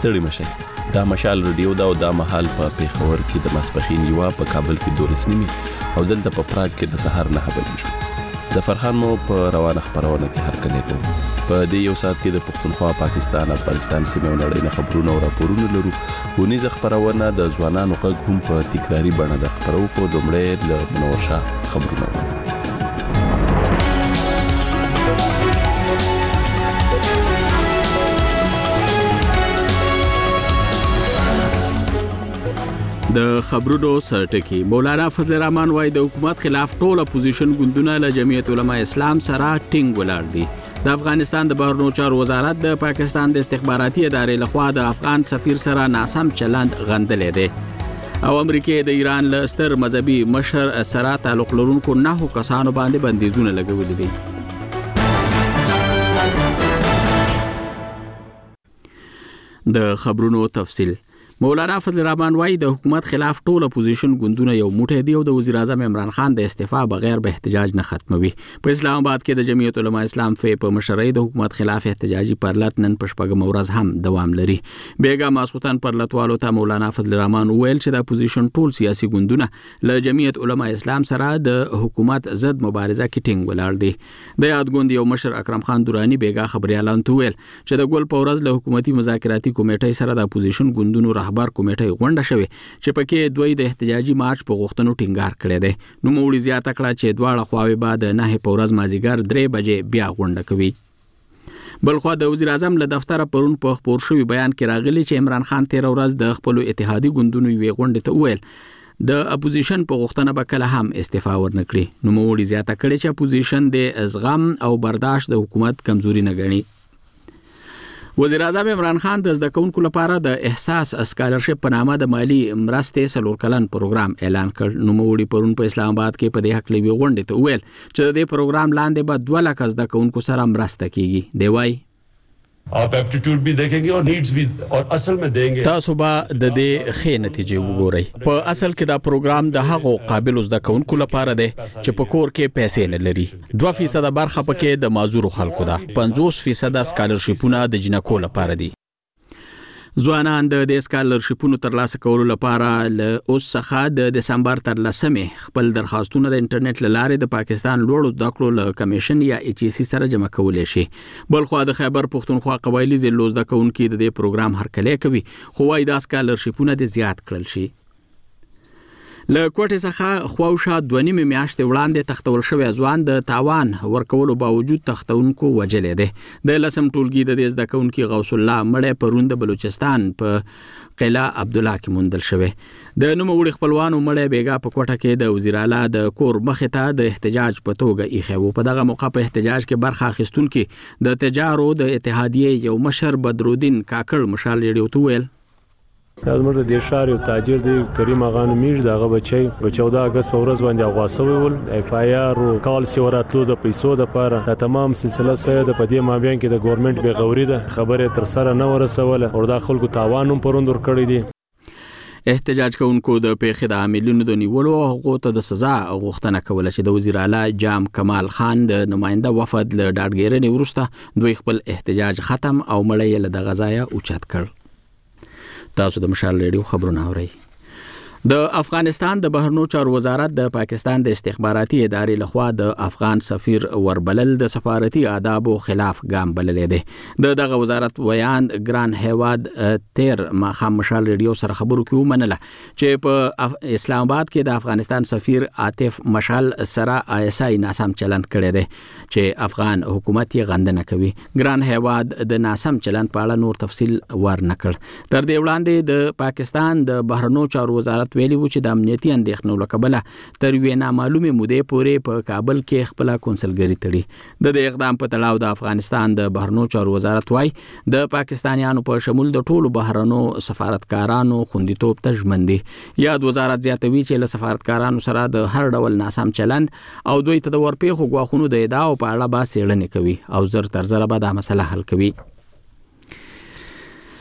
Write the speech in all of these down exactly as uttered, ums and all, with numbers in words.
ستړي مشي. دا مشال رادیو دا او دا مهال په پیښور کې د ماسپښین یوه، په کابل کې دولس نیمې او دلته په پراګ کې د سهار نهه بجې شو. ظفرخان مو په روانه خپرونه کې هرکلی کوو. په دې یو ساعت کې د پښتونخوا، پاکستان، افغانستان سیمې او نړۍ نه خبرونه او راپورونه لرو. ونیزه خپرونه د ځوانانو غږ هم په تکراري بڼه در خپرو. خو لومړی له منور شاه خبرونه. د خبرونو سرټکی. مولانا فضل الرحمن وايي د حکومت خلاف ټول اپوزیشن ګوندونه له جمعیت علماء اسلام سره ټینګ ولاړ دي. د افغانستان د بهرنیو چارو وزارت د پاکستان د استخباراتي ادارې لخوا د افغان سفیر سره ناسم چلند غندلې دی او امریکا د ایران له ستر مذهبي مشر سره تعلق لرونکو نهو کسانو باندې بندیزونه لګولي دي. د خبرونو تفصیل. مولانا فضل الرحمن وايي د حکومت خلاف ټول اپوزیشن ګوندونه یو موټی دی او د وزیر اعظم عمران خان د استعفا بغیر به احتجاج نه ختموي. په اسلام آباد کې د جمعیت علماء اسلام فی په مشرۍ د حکومت خلاف احتجاجي پرلط نن په شپږم ورځ هم دوام لري. بیګا ماسخوتن پرلطوالو ته مولانا فضل الرحمن ویل چې د اپوزیشن ټول سیاسي ګوندونه له جمعیت علماء اسلام سره د حکومت ضد مبارزه کې ټینګ ولاړ دي. د یاد ګوند یو مشر اکرم خان دورانی بیګا خبريالان ته ویل چې د ګل په ورځ له حکومتي مذاکراتي کمیټې سره د اپوزیشن ګوندونو رهبر کمیټې غونډه شوه چې پکې دوی د احتجاجي مارچ په غوښتنو ټینګار کړی دی. نو موړي زیاته کړه چې دواړه خواوې بعد نه په ورځ مازیګر درې بجې بیا غونډه کوي. بلخوا د وزیر اعظم له دفتر پرون په خبر شوی بیان کې راغلی چې عمران خان تیر ورځ د خپل اتحادي ګوندونو یوې غونډې ته ویل د اپوزیشن په غوښتنه به کله هم استعفا ورنکړي. نو موړي زیاته کړي چې اپوزیشن د زغم او برداشت د حکومت کمزوري نه ګڼي. وزیر اعظم عمران خان د زده کوونکو لپاره د احساس اسکالرشپ په نامه د مالی مرستې څلور کلن پروګرام اعلان کړ. نو موړي پرون په اسلام آباد کې په دې حق لوي غونډه ته ویل چې د دې پروګرام لاندې به دوه لک زده کوونکو سره مرسته کیږي. دی وايي आप एप्टीट्यूड भी देखेंगे और नीड्स भी और असल में देंगे. تاسو به د دې ښې نتیجې وګورئ. په اصل کې دا پروګرام د هغو قابل زده کوونکو لپاره دی چې په کور کې پیسې نه لري. دوه فیصد برخه پکې د معذور خلکو ده. پنځوس فیصد سکالرشپونه د جنکو لپاره دي. ځوانان د دې سکالرشپونو ترلاسه کولو لپاره له اوس څخه د دسمبر تر لسمې خپل درخواستونه د انټرنیټ له لارې د پاکستان لوړو زده کړو له کمیشن یا ایچ ای سی سره جمع کولی شي. بلخوا د خیبر پښتونخوا قبایلي ضلعو زده کوونکي د دې پروګرام هرکلی کوي خو وايي دا سکالرشپونه د زیات کړل شي. له کوټې څخه خواوشا دوه نیمې میاشتې وړاندې تختول شوی ځوان د تاوان ورکولو باوجود تختونکو وجلې دی. د لسم ټولګي د دې زده کوونکي غوث الله مړی پرون د بلوچستان په قلعه عبدالله کې موندل شوی. د نوموړي خپلوانو مړی بیګا په کوټه کې د وزیر اعلی د کور مخې ته د احتجاج په توګه ایښی و. په دغه موقع په احتجاج کې برخه اخیستونکي د تجارو د اتحادیې یو مشر بدرالدین کاکړ مشال ریډیو ته ویل زموږ د دې ښار یو تاجر دی کریم اغا نومیږي. دغه بچی په چودہ اگست په ورځ باندې اغوا شوی ول. اف آی آر او کال سی وراتلو د پیسو د لپاره د تمام سلسله سره د پدې مابین کې د ګورنمنت به غوري ده خبره تر سره نه ورسوله او د خلکو تاوان هم پروندور کړی دی. احتجاج کوونکو د پیښې د عاملینو د نیولو او حقوقو ته د سزا غوښتنه کوله چې د وزیر اعلی جام کمال خان د نماینده وفد له ډاډګیرنې وروسته دوی خپل احتجاج ختم او مړی له دغه ځایه اوچت کړ. تاسو د مشال ریډیو خبرونه اورئ. د افغانستان د بهرنیو چارو وزارت د پاکستان د استخباراتي ادارې لخوا د افغان سفیر وربلل د سفارتي آدابو خلاف ګام بللی دی. د دغه وزارت ویان ګران هیواد تیر ماښام مشال ریډیو سره خبرو کې ومنله چې په اسلام آباد کې د افغانستان سفیر عاطف مشال سره آی اس آی ناسم چلند کړی دی چې افغان حکومت یې غندنه کوي. ګران هیواد د ناسم چلند په اړه نور تفصیل ورنکړ. تر دې وړاندې د پاکستان د بهرنیو چارو وزارت ویلي و چې د امنیتي اندېښنو له کبله تر یوې نامعلومې مودې پورې په کابل کې خپله کونسلګري تړي. د دې اقدام په تړاو د افغانستان د بهرنیو چارو وزارت وايي د پاکستانیانو په شمول د ټولو بهرنیو سفارتکارانو خوندیتوب ته ژمن دي. یاد وزارت زیاتوي چې له سفارتکارانو سره د هر ډول ناسم چلند او دوی ته د ورپېښو ګواښونو د ادعاو په اړه به څېړنې کوي او زر تر زره به دا مسله حل کوي.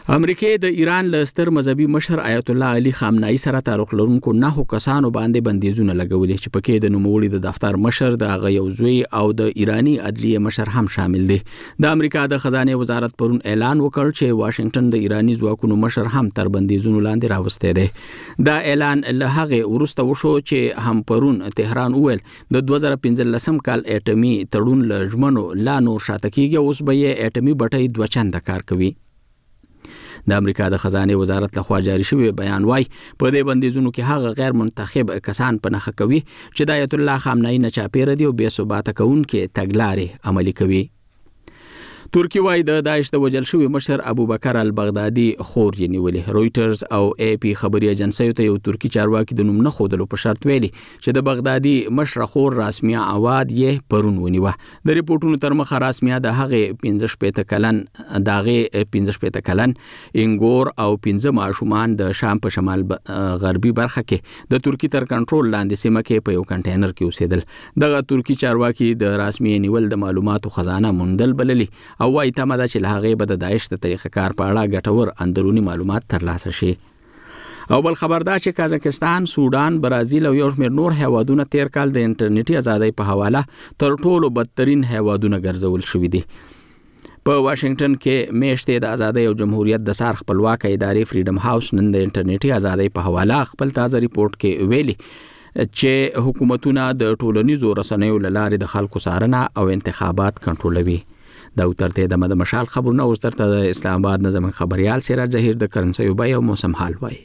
امریکای د ایران له ستر مذهبي مشر آیت الله علي خامنه‌ای سره تعلق لرونکو نهو کسانو باندې بندیزونه لګولي چې پکې د نوموړي د دفتر مشر د هغه یو زوی او د ایرانی عدلیه مشر هم شامل دي. د امریکا د خزانه وزارت پرون اعلان وکړ چې واشنگټن د ایرانی ځواکونو مشر هم تر بندیزونو لاندې راوسته دی. دا اعلان له هغه ورسته وشو چې هم پرون تهران وویل د دوه زره پنځلسم کال اټومي تړون له ژمنو لا نور شاته کیږي، اوس به یې اټومي بټۍ دوه چنده کار کوي. د امریکا د خزانه وزارت لخوا جاری شوی بیان وايي په دې بندیزونو کې هغه غیر منتخب کسان په نخښه کوي چې د آیت الله خامنه‌ای نه چاپیره دي او بې ثباته کوونکې تګلارې عملي کوي. ترکی وايي د داعش د وجل شوی مشر ابوبکر البغدادي خور یې نیولې. رويټرز او اي پي خبري ایجنسی ته یو ترکی چارواکي د نوم نه خودلو په شرط ویلي چې د بغدادي مشر خور راسمیا عواد یې پرون ونیوه. د ریپورتونو تر مخه راسمیا د هغه پنځه شپږ کلن داغه پنځه شپږ کلن انګور او پنځه ماشومان د شام په شمال غربي برخه کې د ترکی تر کنټرول لاندې سیمه کې په یو کنټینر کې اوسېدل. دغه ترکی چارواکي د راسمیا نیول د معلوماتو خزانه موندل بللي او وايي تمه ده چې له هغې به د داعش د طریقه کار په اړه ګټور اندروني معلومات ترلاسه شي. او بل خبر دا چې کازاکستان، سودان، برازیل او یو شمېر نور هیوادونه تیر کال د انټرنیټي ازادۍ په حواله تر ټولو بدترین هیوادونه ګرځول شوي دي. په واشنگټن کې میاشتې د ازادۍ او جمهوریت د سار خپلواک ادارې فریډم هاوس نن د انټرنیټي ازادۍ په حواله خپل تازه ریپورت کې ویلي چې حکومتونه د ټولنیزو رسنیو له لارې د خلکو څارنه او انتخابات کنټرولوي. دا وترته د مشال خبرونه اوس ترته د اسلام آباد نه زموږ خبريال سراج ظهیر د کرنسي او بای او موسم حال وای.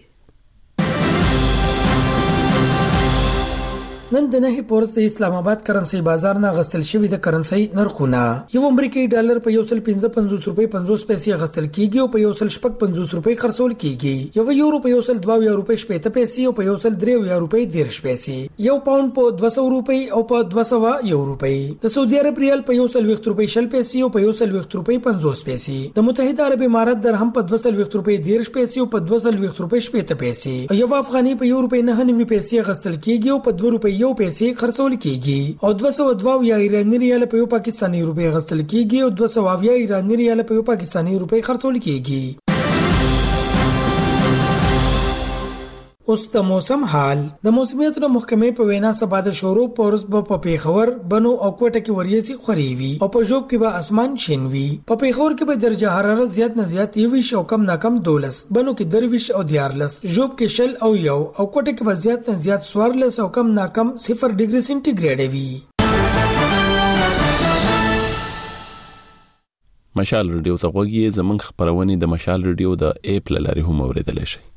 نن د نه پورس اسلام آباد کرنسي بازار نه غستل شوی د کرنسي نرخونه یو امریکایي ډالر په یو سل پنځه پنځوس روپۍ پنځوس پیسې غستل کیږي او په یو سل شپږ پنځوس روپۍ خرڅول کیږي. یو یورو په یو سل دوه روپۍ شپږ پیسې او په یو سل درې روپۍ دیرش پیسې. یو پاوند په دوه سوه روپۍ او په دوه سوه یو روپۍ. د سعودي عرب ریال په یو سل ویشت روپۍ شل پیسې او په یو سل ویشت روپۍ پنځوس پیسې. د متحده عرب امارات درهم په دوه سل ویشت روپۍ دیرش پیسې او په دوه سل ویشت روپۍ شپږ پیسې. یو افغاني په یو روپۍ نه نوي پیسې غستل کیږي او په دوه روپۍ یو پیسې خرڅول کیږي. او دوه سوه دوه یا ایرانی ریال په یو پاکستانی روپۍ غستل کیږي او دوه سوه یا ایرانی ریال په یو پاکستانی روپۍ خرڅول کیږي. اوس د موسم حال. د موسمیت د محکمې په وینا سبا د شورو پورس په پیښور، بنو او کوټه کې وریځي خوريوي او په جوب کې به اسمان شین وي. په پیښور کې به درجه حرارت زیات نه زیات یویش او کم نه کم دولس، بنو کې درویش او دیارلس، جوب کې شل او یو او کوټه کې به زیات نه زیات سوارلس او کم نه کم صفر ډیګري سنټیګریډ وي. مشال ریډیو ته غوږی زمونږ خبرونه د مشال ریډیو د اپ لاري هم اوریدل شي.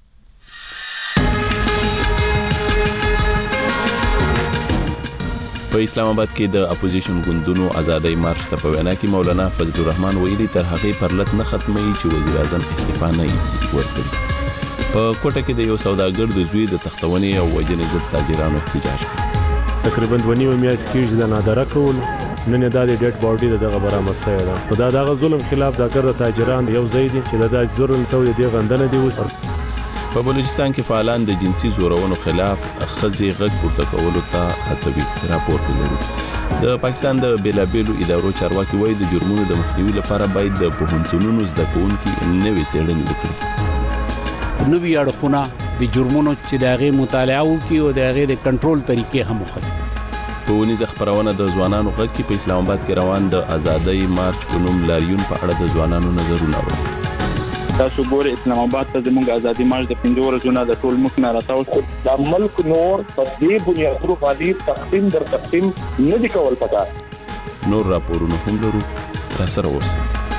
په اسلام آباد کې د اپوزیشن ګوندونو ازادۍ مارچ ته په وینا کې مولانا فضل الرحمن ویلي تر هغه پرلط نه ختمي چې وزیر اعظم استعفا نه ورکړي. په کوټه کې د یو سوداګر د زوی د تختونې او وجنې ضد تاجرانو احتجاج تقریبا دوه نیمه میاشت کې د نادره کول نن د ډیډ باډي دغه برامه سره ده. خدا دغه ظلم خلاف د کار تاجران یو ځای دي چې د ظلم سوي دی غندنه دی. اوس په بلوچستان کې فعالان د جنسي زورونو خلاف خزي غږ پورته کولو ته هڅوي. راپور لري د پاکستان د بیلابېلو ادارو چارواکي وایي د جرمونو د مخنیوي لپاره باید د پوهنتونونو زده کوونکي نوې څېړنې وکړي. نوې اړخونه د جرمونو چې د هغې مطالعه وکړي او د هغې د کنټرول طریقې هم وښیي. په ونیزه خبرونه د ځوانانو غږ کې په اسلام آباد کې روان د ازادۍ مارچ په نوم لاریون په اړه د ځوانانو نظرونه اوري. تاسو ګورئ اسلام آباد ته زموږ ازادي مارچ د پنځه ورځو نه د ټول ملک نه راتاو شو. د ملک نور په دې بنیادونو باندې تقسیم در تقسیم نه دی کول پکار. نور راپورونه هم لرو، را سره اوسئ.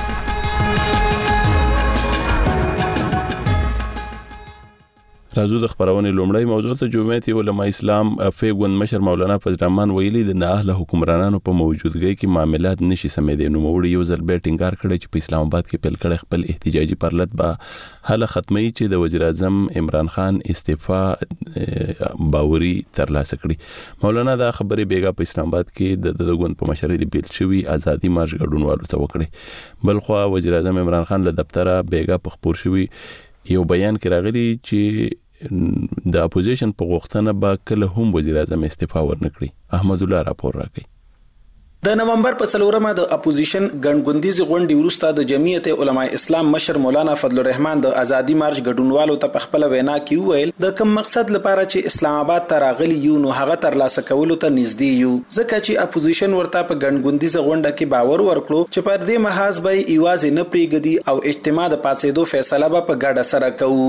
راځو د خبرونه لومړی موضوع ته. جمعیت علماء اسلام فیګوند مشر مولانا فضل الرحمن ویلي د نااهله حکمرانانو په موجودګۍ کې معاملات نشي سمېدي. نو موږ یو ځل به ټینګار کړی چې په اسلام آباد کې پیل کړی خپل احتجاجي پرلط به حل ختمي چې د وزیر اعظم عمران خان استعفا باوري ترلاسه کړي. مولانا دا خبرې بیګا په اسلام آباد کې د دغون په مشرۍ د بیل شوی ازادي مارچ ګډونوالو ته وکړي. بلخو وزیر اعظم عمران خان له دفتره بیګا په خبر شوی یو بیان کې راغلی چې د اپوزیشن په غوښتنه به کله هم وزیر اعظم استعفا ورنکړي. احمد الله راپور راکړي. د نومبر په څلورمه د اپوزیشن ګڼګوندیز غونډې وروسته د جمعیت علماء اسلام مشر مولانا فضل الرحمن د ازادي مارچ ګډونوالو ته په خپل وینا کې وویل د کوم مقصد لپاره چې اسلام آباد ته راغلي یو نو هغه ترلاسه کولو ته نږدې یو، ځکه چې اپوزیشن ورته په ګڼګوندیز غونډه کې باور ورکړو چې پر دې محاذ به ایواز نه پریږدي او اجتماع د پاتېدو فیصله به په ګډه سره کوو.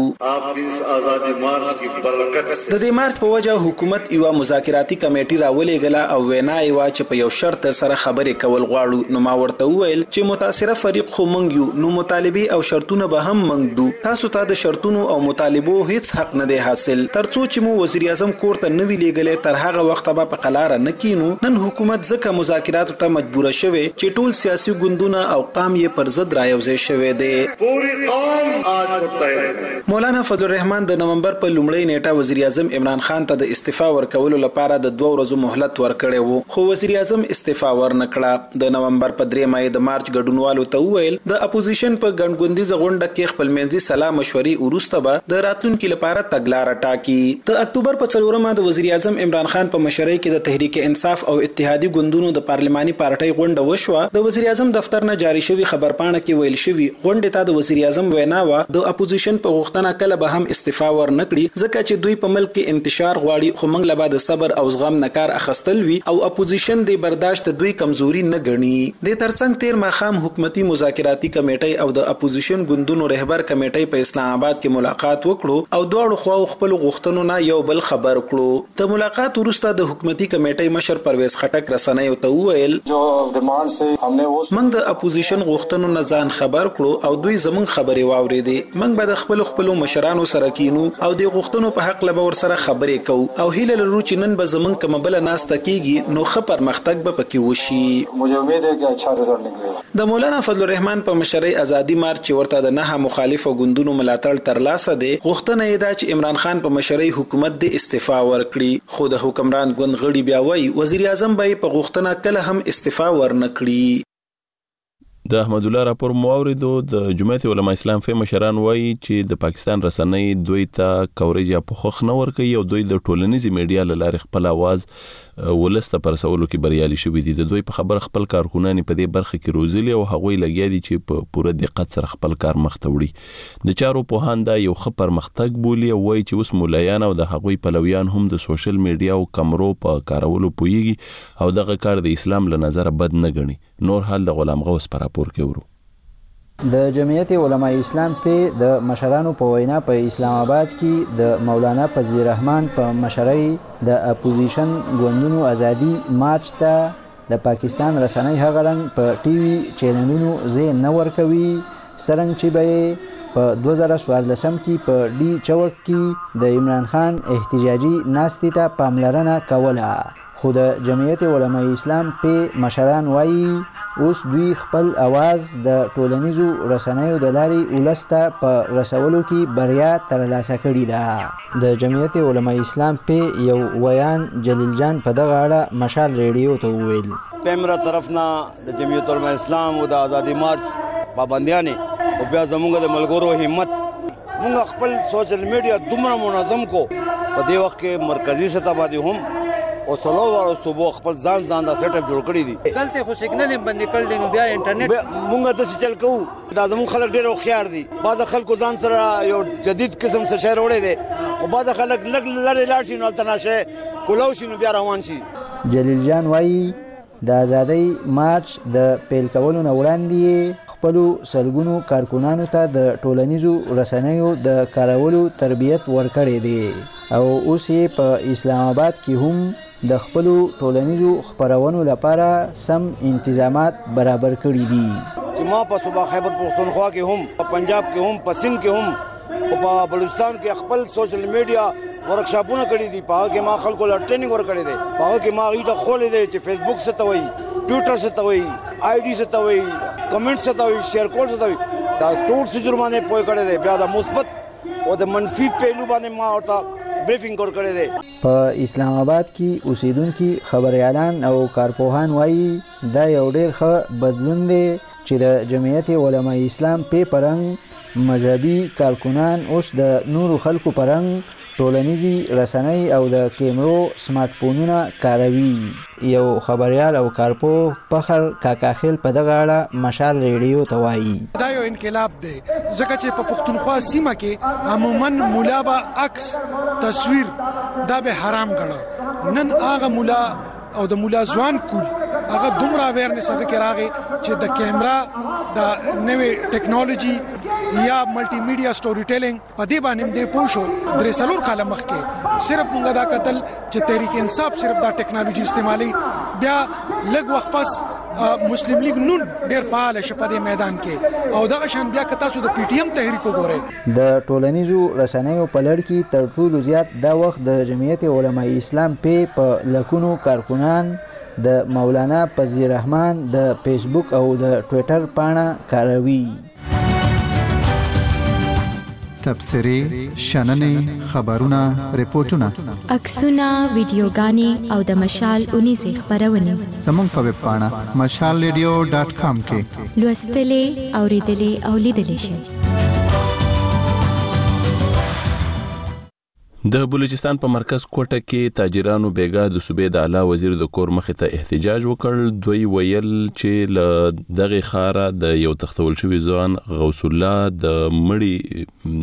د دې مارچ په وجه حکومت یو مذاکراتي کمیټه راولېګله او وینا یې وا چې په یو شرط سره خبرې کول غواړو. نو ما ورته وویل چې متاثره فریق خو مونږ یو، نو مطالبه او شرطونه به هم مونږ دو، تاسو ته د شرطونو او مطالبو هیڅ حق نه دی حاصل. ترڅو چې مو وزیر اعظم کور ته نوی لیږلې تر هغه وخت به په قلاره نه کینو. نن حکومت ځکه مذاکراتو ته مجبور شوه چې ټول سیاسي ګوندونه او قام یې پر ضد رايوځي شوه دي. پوری قوم آج متحد. مولانا فضل الرحمن د نومبر په لومړۍ نیټه وزیر اعظم عمران خان ته د استعفا ورکولو لپاره د دوه ورځو مهلت ورکړی وو، خو وزیر اعظم استعفا ورنکړه. د نومبر په درېمه د مارچ ګډونوالو ته وویل د اپوزیشن په ګڼګوندیز غونډه کې خپل منځي سلا مشورې وروسته به د راتلونکو لپاره تګلارې ټاکي. د اکتوبر په څلورمه د وزیر اعظم عمران خان په مشرۍ کې د تحریک انصاف او اتحادی ګوندونو د پارلماني پارټۍ غونډه وشوه. د وزیر اعظم دفتر نه جاری شوی خبرپاڼه کې ویل شوی غونډه ته د وزیر اعظم وینا و د اپوزیشن په غوښتنه کله به هم استعفا ورنکړي، ځکه چې دوی په ملک کې انتشار غواړي، خو موږ له بعد صبر او زغم نه کار اخیستل وی او اپوزیشن د برداشت دوی کمزوري نه ګڼي. د ترڅنګ تیر ماخام حکومتي مذاکراتي کمیټې او د اپوزیشن ګوندونو رهبر کمیټې په اسلام آباد کې ملاقات وکړو او دواړو خواو خپل غوښتنو نه یو بل خبر کړو. د ملاقات وروسته د حکومتي کمیټې مشر پرویز خټک رسنیو ته وویل موږ د اپوزیشن غوښتنو نه ځان خبر کړو او دوی زمون خبرې واوریدې. موږ به د خپل خپل مشرانو سره کینو او د غوښتنو په حق لبه ور سره خبرې کوو او هیله لرو چې نن به زمون کوم بل ناسته کیږي نو خبر پرمختګ به پکې وشي. مجھے امید ہے چې اچھا رزلټ نکلے. د مولانا فضل الرحمن په مشرۍ ازادي مارچ ورته د نه مخالفو ګوندونو ملاتړ ترلاسه دي. غوښتنه یې ده چې عمران خان په مشرۍ حکومت د استعفا ورکړي، خو د حکمران ګوند غړي بیا وایي وزیر اعظم به په غوښتنه کله هم استعفا ورنکړي. د احمد الله راپور موریدو د جمعیت علماء اسلام فی مشران وایي چې د پاکستان رسنۍ دوی ته کوریج یا پخخ نه ورکوي او دوی د ټولنیزي میډیا له لارې خپل आवाज ولسته پر رسولو کې بریالي شوي دي. د دوی په خبر خپل کارکونان په دې برخه کې روزلي او هغوی لګیا دي چې په پوره دقت سره خپل کار مخ ته وړي. د چارو پوهان دا یو ښه پرمختګ بولي او وایي چې اوس مولایان او د هغوی پلویان هم د سوشل میډیا او کمرو په کارولو پوهیږي او دغه کار د اسلام له نظره بد نه ګڼي. نور حال د غلام غوث پر راپور کې ورو. د جمعیت علماء اسلام په د مشرانو په وینا په اسلام آباد کې د مولانا فضل الرحمن په مشرۍ د اپوزیشن ګوندونو ازادي مارچ ته د پاکستان رسنۍ هغه رنګ په ټي وي چینلونو زه نه ورکوي سرنګ چې به په دوه زره څوارلسم کې په ډي چوک کې د عمران خان احتجاجي ناستې ته پاملرنه کوله. خو د جمعیت علماء اسلام په مشران وایي اوس دوی خپل आवाज د ټولنیزو رسنیو د لارې ولسته په رسولو کې بریا ترلاسه کړې ده. د جمعیت علماء اسلام په یو ویان جلیل جان په دغه اړه مشال ریډیو ته وویل پیمرا طرف نه د جمعیت علماء اسلام او د آزادی مارچ پابندیانه او بیا زموږ د ملګرو همت موږ خپل سوشل میډیا دومره منظم کو په دې وخت کې مرکزی سطح باندې هم او سلو وارو صبح خپل ځان ځان دا سیټ اپ جوړ کړی دي. دلته خو سیګنل باندې کړل دي نو بیا انټرنیټ مونږ د چل کوو دا زموږ خلک ډېر خيار دي. بعض خلکو ځان سره یو جدید قسم څه شی وروړي دي او بعض خلک لګ لړ لاړ شي نو تناشه کولو شي نو بیا روان شي. جلیل جان وایي د آزادۍ مارچ د پیل کولو نه وړاندې خپل سلګونو کارکونانو ته د ټولنیزو رسنیو د کارولو تربیت ورکړي دي او اوس یې په اسلام آباد کې هم د خپل ټولنیزو خبرونو لپاره سم انتظامات برابر کړي دي. چې ما په صوبه خیبر پختونخوا کې هم په پنجاب کې هم په سند کې هم او په بلوچستان کې خپل سوشل میډیا ورکشاپونه کړي دي. په هغه کې ما خلکو له ټریننګ ورکړي دي. په هغه کې ما غیته خولې دي چې فیسبوک څه ته وایي، ټویټر څه ته وایي، آی ډي څه ته وایي، کمنټ څه ته وایي، شیر کول څه ته وایي. دا ټول څه جرمانه پوي کړي دي. بیا د مثبت او د منفي پهلو باندې ما ورته بریفینګ ور کړی دی. په اسلام آباد کې اوسیدونکو خبريالان او کارپوهان وایي دا یو ډېر ښه بدلون دی چې د جمعیت علماء اسلام په پرنګ مذهبي کارکونان اوس د نورو خلکو پرنګ ټولنیزي رسنۍ او د کیمرو سمارټ فونونه کاروي. یو خبريال او کارپو فخر کاکاخیل په دغه اړه مشال ریډیو ته وایي دا یو انقلاب دی ځکه چې په پښتونخوا سیمه کې عموما مولا به عکس تصویر دا به حرام ګڼه. نن هغه مولا او د مولا ځوان کول هغه دومره اویرنس هغه کې راغی چې د کیمرا د نوې ټیکنالوژي یا ملټي میډیا سټوري ټیلینګ په دې باندې د پوښو درې سلور کاله مخکې صرف موږ دا قتل چې تحریک انصاف صرف دا ټیکنالوژي استعمالي بیا لږ وخت پس مسلم لیگ نون ډیر فعال شپه د میدان کې او دغه شان بیا کتا سو د پی ټی ایم تحریک وګوره. د ټولنیزو رسنیو په لړ کې تر ټولو زیات دا وخت د جمعیت علماء اسلام په لکونو کارکونان د مولانا فضل الرحمن د فیسبوک او د ټوئیټر پاڼه کاروي. تبصرې، شننې، خبرونه، ریپورتونه، عکسونه، ویډیوګانې او د مشال اونیزې خبرونه زموږ په ویب پاڼه مشال ریډیو ډاټ کام کې لوستلې، اوریدلې او لیدلې شئ. د بلوچستان په مرکز کوټه کې تاجرانو بیګا د صوبې د اعلی وزیر د کور مخې ته احتجاج وکړ. دوی ویل چې ل دغه خاره د یو تختول شوی ځوان غوث الله د مړی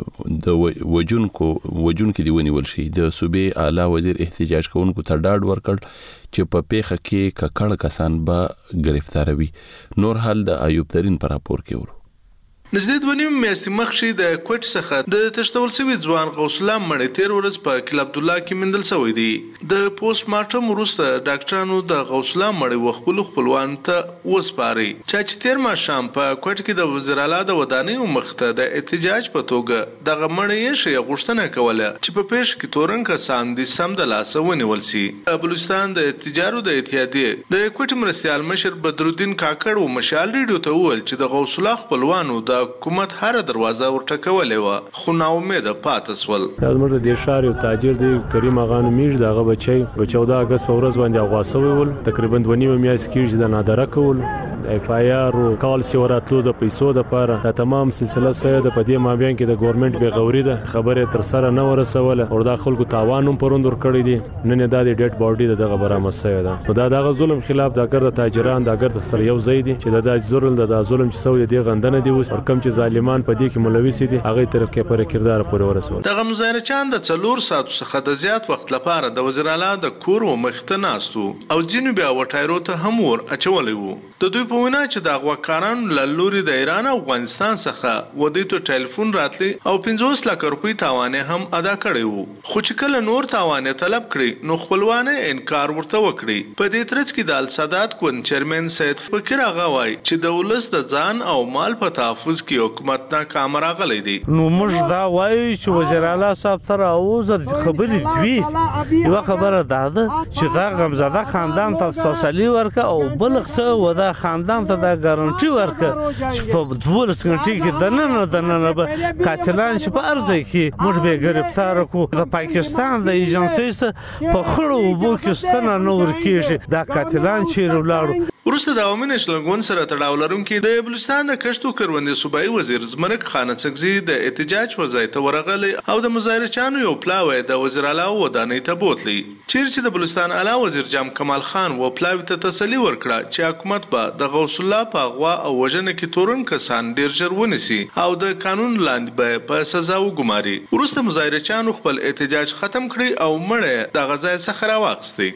د د وجونکو وجون کې دی ونیول شي. د صوبې اعلی وزیر احتجاج کوونکو ته ډاډ ورکړ چې په پیښه کې ککړ کسان به گرفتاروي. نور حال د ایوب ترين پر راپور کې ورو. نزدې دوه نیم میاشتې مخکې د کوټ څخه د تشتول شوی ځوان غوث الله مړی تیر ورځ په کل عبد الله کې مندل شوی دی. د پوسټ مارټم وروسته ډاکټرانو د غوث الله مړی وخپل خپلوان ته وسپاري چې تیر ماښام په کوټ کې د وزیر اعلی د ودانۍ مخته د احتجاج په توګه دغه مړی شي غوښتنه کوله چې په پیښ کې تورن کسان د سم د لاس ونیول شي. بلوچستان د تجارو د اتحادیې د کوټ مرستيال مشر بدرالدین کاکړ او مشال ریډیو ته وویل چې د غوث الله خپلوانو د حکومت هر دروازه ورټکولې و خو نا امید پاتې سول. زموږ د شهر یو تاجر دی کریم اغا میش دغه بچي په چودہ اگست په ورځ باندې اغواسوي ول تقریبا دوه نیمه میاشت کې د نادره کول اف آی آر او کال سی وراتلو د پیسو د پاره د تمام سلسله سره د پدې مابین کې د ګورنمنت به غوري ده خبره تر سره نه ورسوله او د خلکو تاوانم پروندور کړی دي نن د ډیټ باډي دغه برامه سوی ده. نو دا دغه ظلم خلاف د اگر د تاجران د اگر د سر یو زیدي چې د ظلم د ظلم چې سوی دی غندنه دی اوس ورکم چې ظالمان په دې کې ملوث دي هغه تر کې پر کردار پورې ورسول. دغه مظاهره چاند د څلور ساعت څخه د زیات وخت لپاره د وزیر اعلی د کور و مخته ناستو او ځینو بیا وټایرو ته هم ور اچولې وو. د دوی په وینا چې د غوکاران لوري د ایران او افغانستان څخه ودی ته ټلیفون راتلی او پنځوس لک روپۍ تاوانې هم ادا کړی وو. خو چې کله نور تاوانې طلب کړي نو خپلوانه انکار ورته وکړي. په دې ترڅ کې د السادات کون چیرمن سید فقیر هغه وای چې د ولس د ځان او مال په تحفظ کې حکومت ناکام راغلی دی. نو موږ دا وایو چې وزیر اعلی صاحب تر اوسه خبرې دوی یو خبره ده چې دا غمزاده خاندان ته تسلی ورکړه او بلغته ودا خاندان ته دا ګارانټي ورکړه چې په دولس غنټې کې د نن د نن به قاتلان چې په ارزه کې موږ به گرفتار کو. د پاکستان د ایجنسی په خړو وبو کې ستنه نور کېږي دا قاتلان چې ولاړو. ورسته د عوامي نشلګون سره تړاو لرونکي د بلوچستان د کشتو کروندې صوبایي وزیر زمرک خان سکزي د احتجاج وځای ته ورغلی او د مظاهره چانو یو پلاوی د وزیر اعلی ودانۍ ته بوتلی. چیرې د بلوچستان اعلی وزیر جام کمال خان و پلاوی ته تسلی ورکړه چې حکومت به د غوث الله په غوا او وژنه کې تورن کسان ډیر ژر ونیسي او د قانون لاندې به په سزا وګماري. ورسته مظاهره چانو خپل احتجاج ختم کړي او مړه د غزای څخه راوغستي.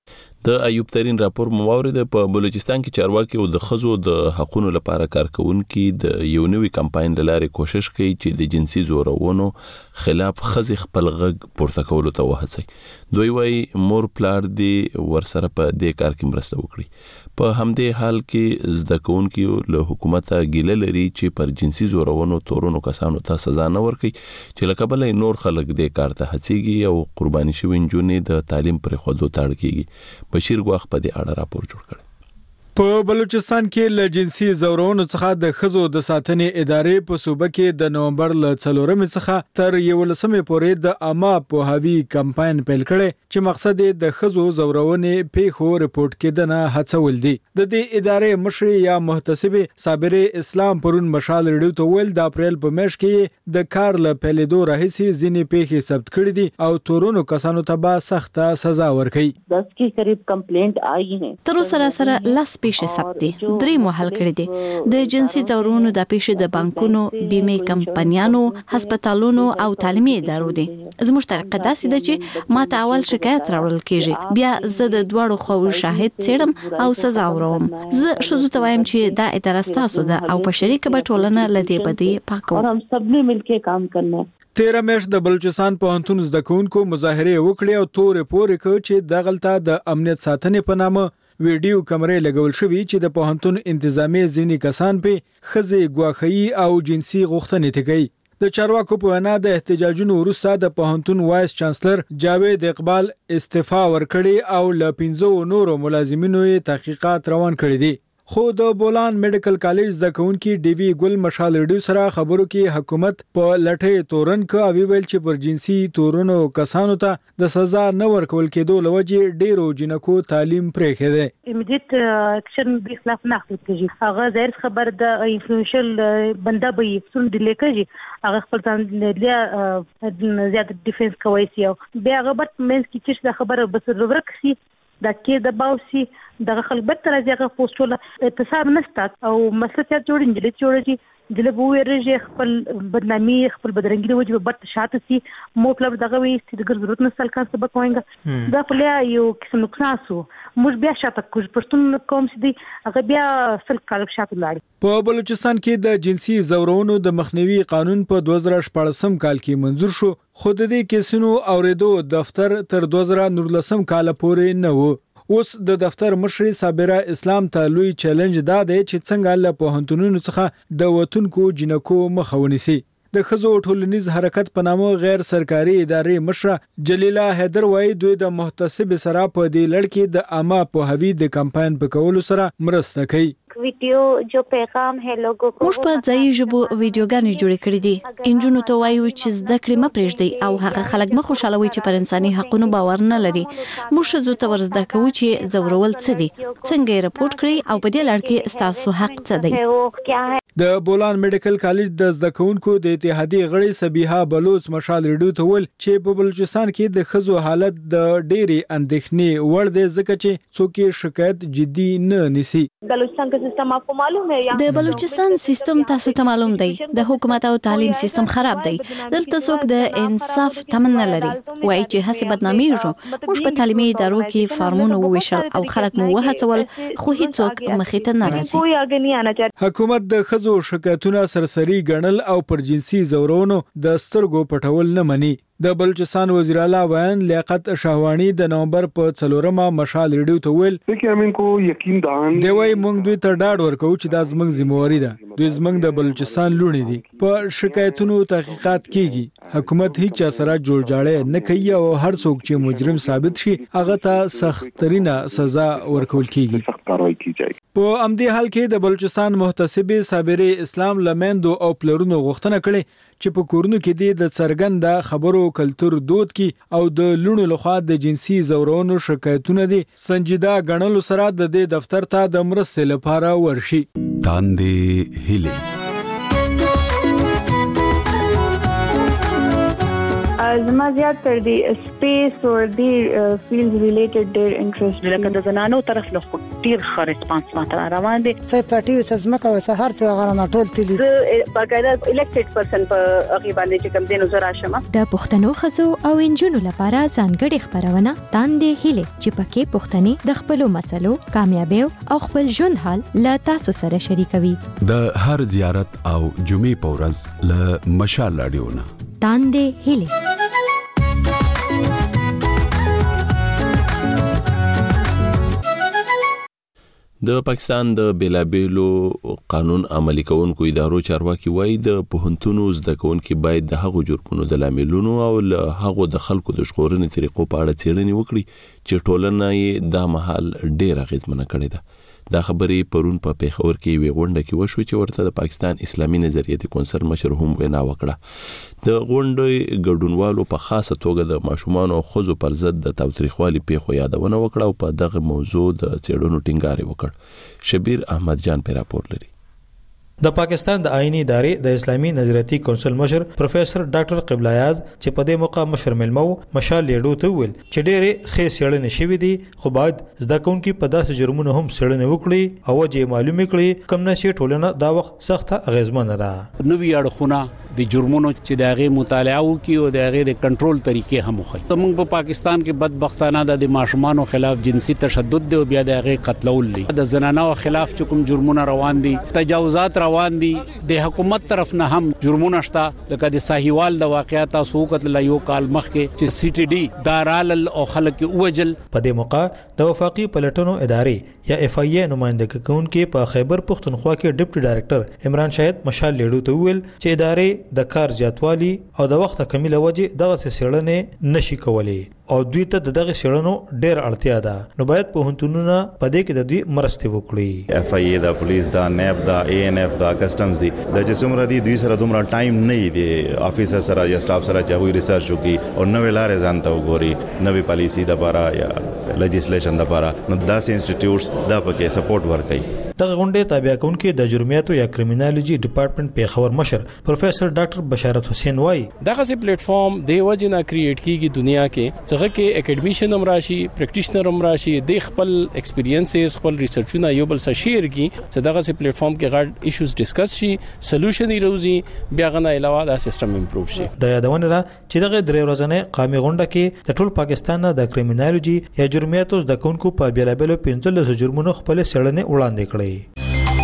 د ایوب ترين راپور مواورد په بلوچستان کې چارواکي او د خزو د حقوقو لپاره کارکونکي د یو نوې کمپاین لاره کوشش کوي چې د جنسي زورونو خلاف خزي خپل غږ پورته کولو ته وهڅي. دوی وايي مور پلار دی ورسره په دې کار کې مرسته وکړي. په همدې حال کې زده کوونکي له حکومت ګیله لري چې پر جنسي زورونو تورونو کسانو ته سزا نه ورکړي چې لکه بل نور خلک دې کار ته هڅيږي او قرباني شوی نجونې د تعلیم پر خودو تاړ کیږي. بشیر ګواخ په دې اړه راپور جوړ کړ. په بلوچستان کې له جنسي زورونو څخه د ښځو د ساتنې ادارې په صوبه کې د نومبر له څلورمې څخه تر یولسمې پورې د عامه پوهاوي کمپاین پیل کړی چې مقصد یې د ښځو زورونې پیښو رپورټ کېدنه هڅول دي. د دې ادارې مشر یا محتسبه صابرې اسلام پرون مشال ریډیو ته ویل د اپریل په میاشت کې د کار له پیلېدو راهیسې ځینې پیښې ثبت کړي دي او تورونو کسانو ته به سخته سزا ورکړي. दस के करीब कंप्लेंट आई है. تر سره سره لاس پیښې ثبت دي. درې مو حل کړي دي. د جنسي زورونو د پیښې د بانکونو، بیمه کمپنیانو، هسپتالونو او تعلیمي ادارو دي. زموږ طریقه داسې ده چې ما ته اول شکایت راوړل کیږي، بیا زه د دواړو خواو شاهد څېړم او سزا ورکوم. زه ښځو ته وایم چې دا اداره ستاسو ده او په شریکه به ټولنه له دې بدۍ پاکو. और हम सब ने मिलकर काम करना है. تیره میاشت د بلوچستان پوهنتون زده کوونکو مظاهره وکړې او تورې پورې کړ چې دغلته د امنیت ساتنې په نامه ویډیو کمرې لګول شوې چې د پوهنتون انتظامی ځینې کسان په ښځې ګواښي او جنسي غوښتنې ته کوي. د چارواکو په وینا د احتجاجونو وروسته د پوهنتون وایس چانسلر جاوید اقبال استعفا ورکړي او له پنځو نورو ملازمینو یې تحقیقات روان کړي دي. خو د بولان میډیکل کالج زده کوونکي ډي وی ګل مشال ریډیو سره خبرو کې حکومت په لټه تورن کو او ویل چې پر جنسي تورونو کسانو ته د سزا نه ورکول کېدو لوجه ډیرو جنکو تعلیم پرې کړي. امیډیټ اکشن به خلاف نه اخلي کېږي. هغه ظاهر خبر د انفلوئنشل بنده به سن ډیلی کېږي. هغه خپل ځان زیات ډیفنس کوي سي بیا هغه بت مینس کې چې دا خبره بس ورکسي دا کې د باوسي دغه خلک به تر ځای پوسټول اتصاب نشته او مسله ته جوړ انجلې جوړږي جلب ورږي خپل بدنامي خپل بدرنګي د وجه بت شاته سي مطلب دغه وي چې د ضرورت نه سلکان سبق وایي دا په لیا یو قسم نقصان سو موږ بیا شاته کوم پښتون قوم سي هغه بیا سل کال شاته لاړ. په بلوچستان کې د جنسي زورونو د مخنیوي قانون په دوه زره شپږم کال کې منظور شو خو د دې کیسونو اوریدو دفتر تر دوه زره نولسم کال پورې نه و. اوس د دفتر مشر صابره اسلام ته لوی چیلنج دا دی چې څنګه له پوهنتونونو څخه د وتونکو جنکو مخه ونیسي. د ښځو ټولنیز حرکت په نامه غیر سرکاري ادارې مشر جلیلا حیدر وایي دوی د محتسب سره په دې لړ کې د عامه پوهاوي د کمپاین په کولو سره مرسته کوي. ویډیو جو پیغام ہے لوګو کو موږ په ځای ژبو ویډیوګانې جوړې کړې دي. انجونو ته وایو چې زده کړې م پرېږدي او هغه خلک مخ خوشالوي چې پر انساني حقوقو باور نه لري. موږ زو ته ورزده کوو چې زورول څه دي، څنګه یې رپورټ کړئ او په دې لړ کې ستاسو حق څه دی. د بولان میډیکل کالج د زده کوونکو د اتحادیې غړي سبیحه بلوچ مشال ریډیو ته ویل چې په بلوچستان کې د ښځو حالت د ډېری اندېښنې وړ دی ځکه چې څوک شکایت جدي نه نیسي. بلوچستان کا سیستم آپ کو معلوم ہے د بلوچستان سیستم تاسو ته معلوم دی. د حکومت او تعلیم سیستم خراب دی. دلته څوک د انصاف تمن نه لري. وایي چې هڅه بدنامي شو. موږ په تعلیمي ادارو کې فارمونه وویشل او خلک مو وهڅول خو هیڅوک مخې ته نه راځي. حکومت د ښځو شکایتونه سرسري ګڼل او پر جنسي زورونو د سترګو پټول نه مني. د بلوچستان وزیر اعلی ویان لیاقت شاهوانی د نومبر په څلورمه مشال ریډیو ته ویل دی وایي موږ دوی ته ډاډ ورکوو چې دا زموږ ذمہواري ده. دوی زموږ د بلوچستان لوڼې دي. په شکایتونو تحقیقات کیږي. حکومت هیڅ سره جوړ جاړی نه کوي او هر څوک چې مجرم ثابت شي هغه ته سخت ترینه سزا ورکول کیږي. په امدې حال کې د بلوچستان محتسب صابرې اسلام لمندو او پلرونو غوښتنه کړې چې په کورونو کې د څرګند خبرو کلتور دود کې او د لونو لخوا د جنسي زورونو شکایتونه دي سنجیده غنلو سره د دې دفتر ته د مرستې لپاره ورشي. تاندې هیله زما زیات تر دی سپیس او دی فیلډ ریلیټډ ډیر انټرست لکه د زنانو طرف له ډیر ښه ریسپانس ماته روان دي. څه پټي څه زمکه او څه هر څه غره نه ټول تللی. زه باقاعده الیکټډ پرسن په هغه باندې چې کوم دینو زرا شمه. د پښتنو ښځو او انجونو لپاره ځانګړي خبرونه تاندې هیله چې پکې پښتني د خپل مسلو کامیابی او خپل ژوند حال له تاسو سره شریکوي. د هر زیارت او جمعې په ورځ له مشال رادیو نه تاندې هیله. د پاکستان د بیلابیلو قانون عملي کوونکو ادارو چارواکي وایي د پوهنتونو زده کوونکي باید د هغو جرمونو د لاملونو او له هغو د خلکو د ژغورنې طریقو په اړه څېړنې وکړي چې ټولنه یې دا مهال ډېره اغېزمنه کړې ده. دا خبرې پرون په پیښور کې وی غونډه کې وشو چې ورته د پاکستان اسلامي نظریاتي کونسل مشر هم وینا وکړه. د غونډې ګډونوالو په خاصه توګه د ماشومان او ښځو پر ضد د تاوتریخوالي پیښو یادونه وکړه او په دغه موضوع د څېړنو ټینګار وکړ. شبیر احمد جان په راپور لري. د پاکستان د آئینی ادارې د اسلامي نظریاتي کونسل مشر پروفیسور ډاکټر قبله یاز چې په دې موقع مشر ملمو مشال لیډو ته ویل چې ډېرې ښې څېړنې شوې دي خو باید زده کوونکي په داسې جرمونو هم څېړنې وکړي او وجې معلومې کړي کوم نه چې ټولنه دا وخت سخته اغېزمنه ده. نوي اړخونه د جرمونو چې د هغې مطالعه وکړي او د هغې د کنټرول طریقې هم وښیي. زموږ په پاکستان کې بدبختانه د ماشومانو خلاف جنسي تشدد دی او بیا د هغې قتلول دي. د زنانو خلاف چې کوم جرمونه روان دي، تجاوزات روان دي، د حکومت طرف نه هم جرمونه شته. لکه د ساهیوال د واقعیت تاسو وکتل یو کال مخکې چې سی ټي ډي دارال او خلک وجل. په دې موقع د وفاقي پلټنو ادارې یا اف ای ای نمائندګي کوونکي په خیبر پختونخوا کې ډیپټي ډایریکټر عمران شاهد مشال لیډو ته ویل چې ادارې د کار زیاتوالی او د وخت کمی له وجې دغه څېړنې نشي کولی او دوی ته دغه څېړنو ډېر اړتیا ده، نو باید پوهنتونونه په دې کې د دوی مرستې وکړي. اف ای ای دا پولیس دا نیب دا ای ان اف دا کسٹمز دي د چې څومره دي دوی سره دومره ټایم نه دی افیسر سره یا سټاف سره چې هغوی ریسرچ وکړي او نوې لارې ځان ته وګوري، نوې پالیسي دپاره یا لیجسلیشن دپاره، نو داسې انسټیټیوټس دا پکې سپورټ ورکوي. دغه غونډې تابع کوونکي د جرمياتو یا کریمینالوجي ډپارټمنټ پیښور مشر پروفیسور ډاکټر بشارت حسین وایي دغه سي پلیټ فارم د وجنه کریټ کیږي دنیا کې څنګه کې اکیډمیشن هم راشي، پریکټیشنر هم راشي، د خپل ایکسپیرینسز خپل ریسرچونه یو بل سره شیر کی چې دغه سي پلیټ فارم کې غټ ایشوز ډیسکس شي، سولوشن یې روزي، بیا غنه علاوه د سیستم امپروو شي. د یادونه را چې دغه درې ورځې قومي غونډه کې د ټول پاکستان د کریمینالوجي یا جرمياتو د کوونکو په بیلابلو پنځلس جرمونو خپل څېړنې وړاندې کړې.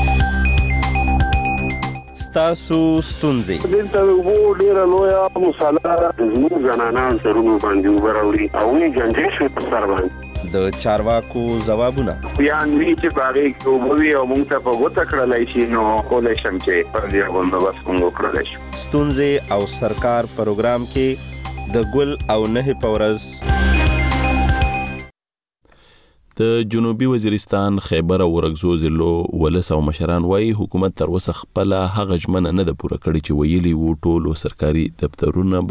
تاسو ستونزې دلته وو ډیره لویه مصالحه زموږ زنانان سرونو باندې وبراوړي او یې جنجې شوې په سر باندې د چارواکو ځوابونه یا نوی چې باغې کوبوي او موږ ته په ګوته کړلای شي نو کولای شم چې پر دې باندې بس موږ کړلای شو. ستونزې او سرکار پروګرام کې د ګل او نه پورز د جنوبي وزیرستان خیبر او ورغزو ضلعو ولس او مشران وایي حکومت تر اوسه خپل هغه ژمنه نه ده پوره کړې چې ویلي وو ټول سرکاري دفترونه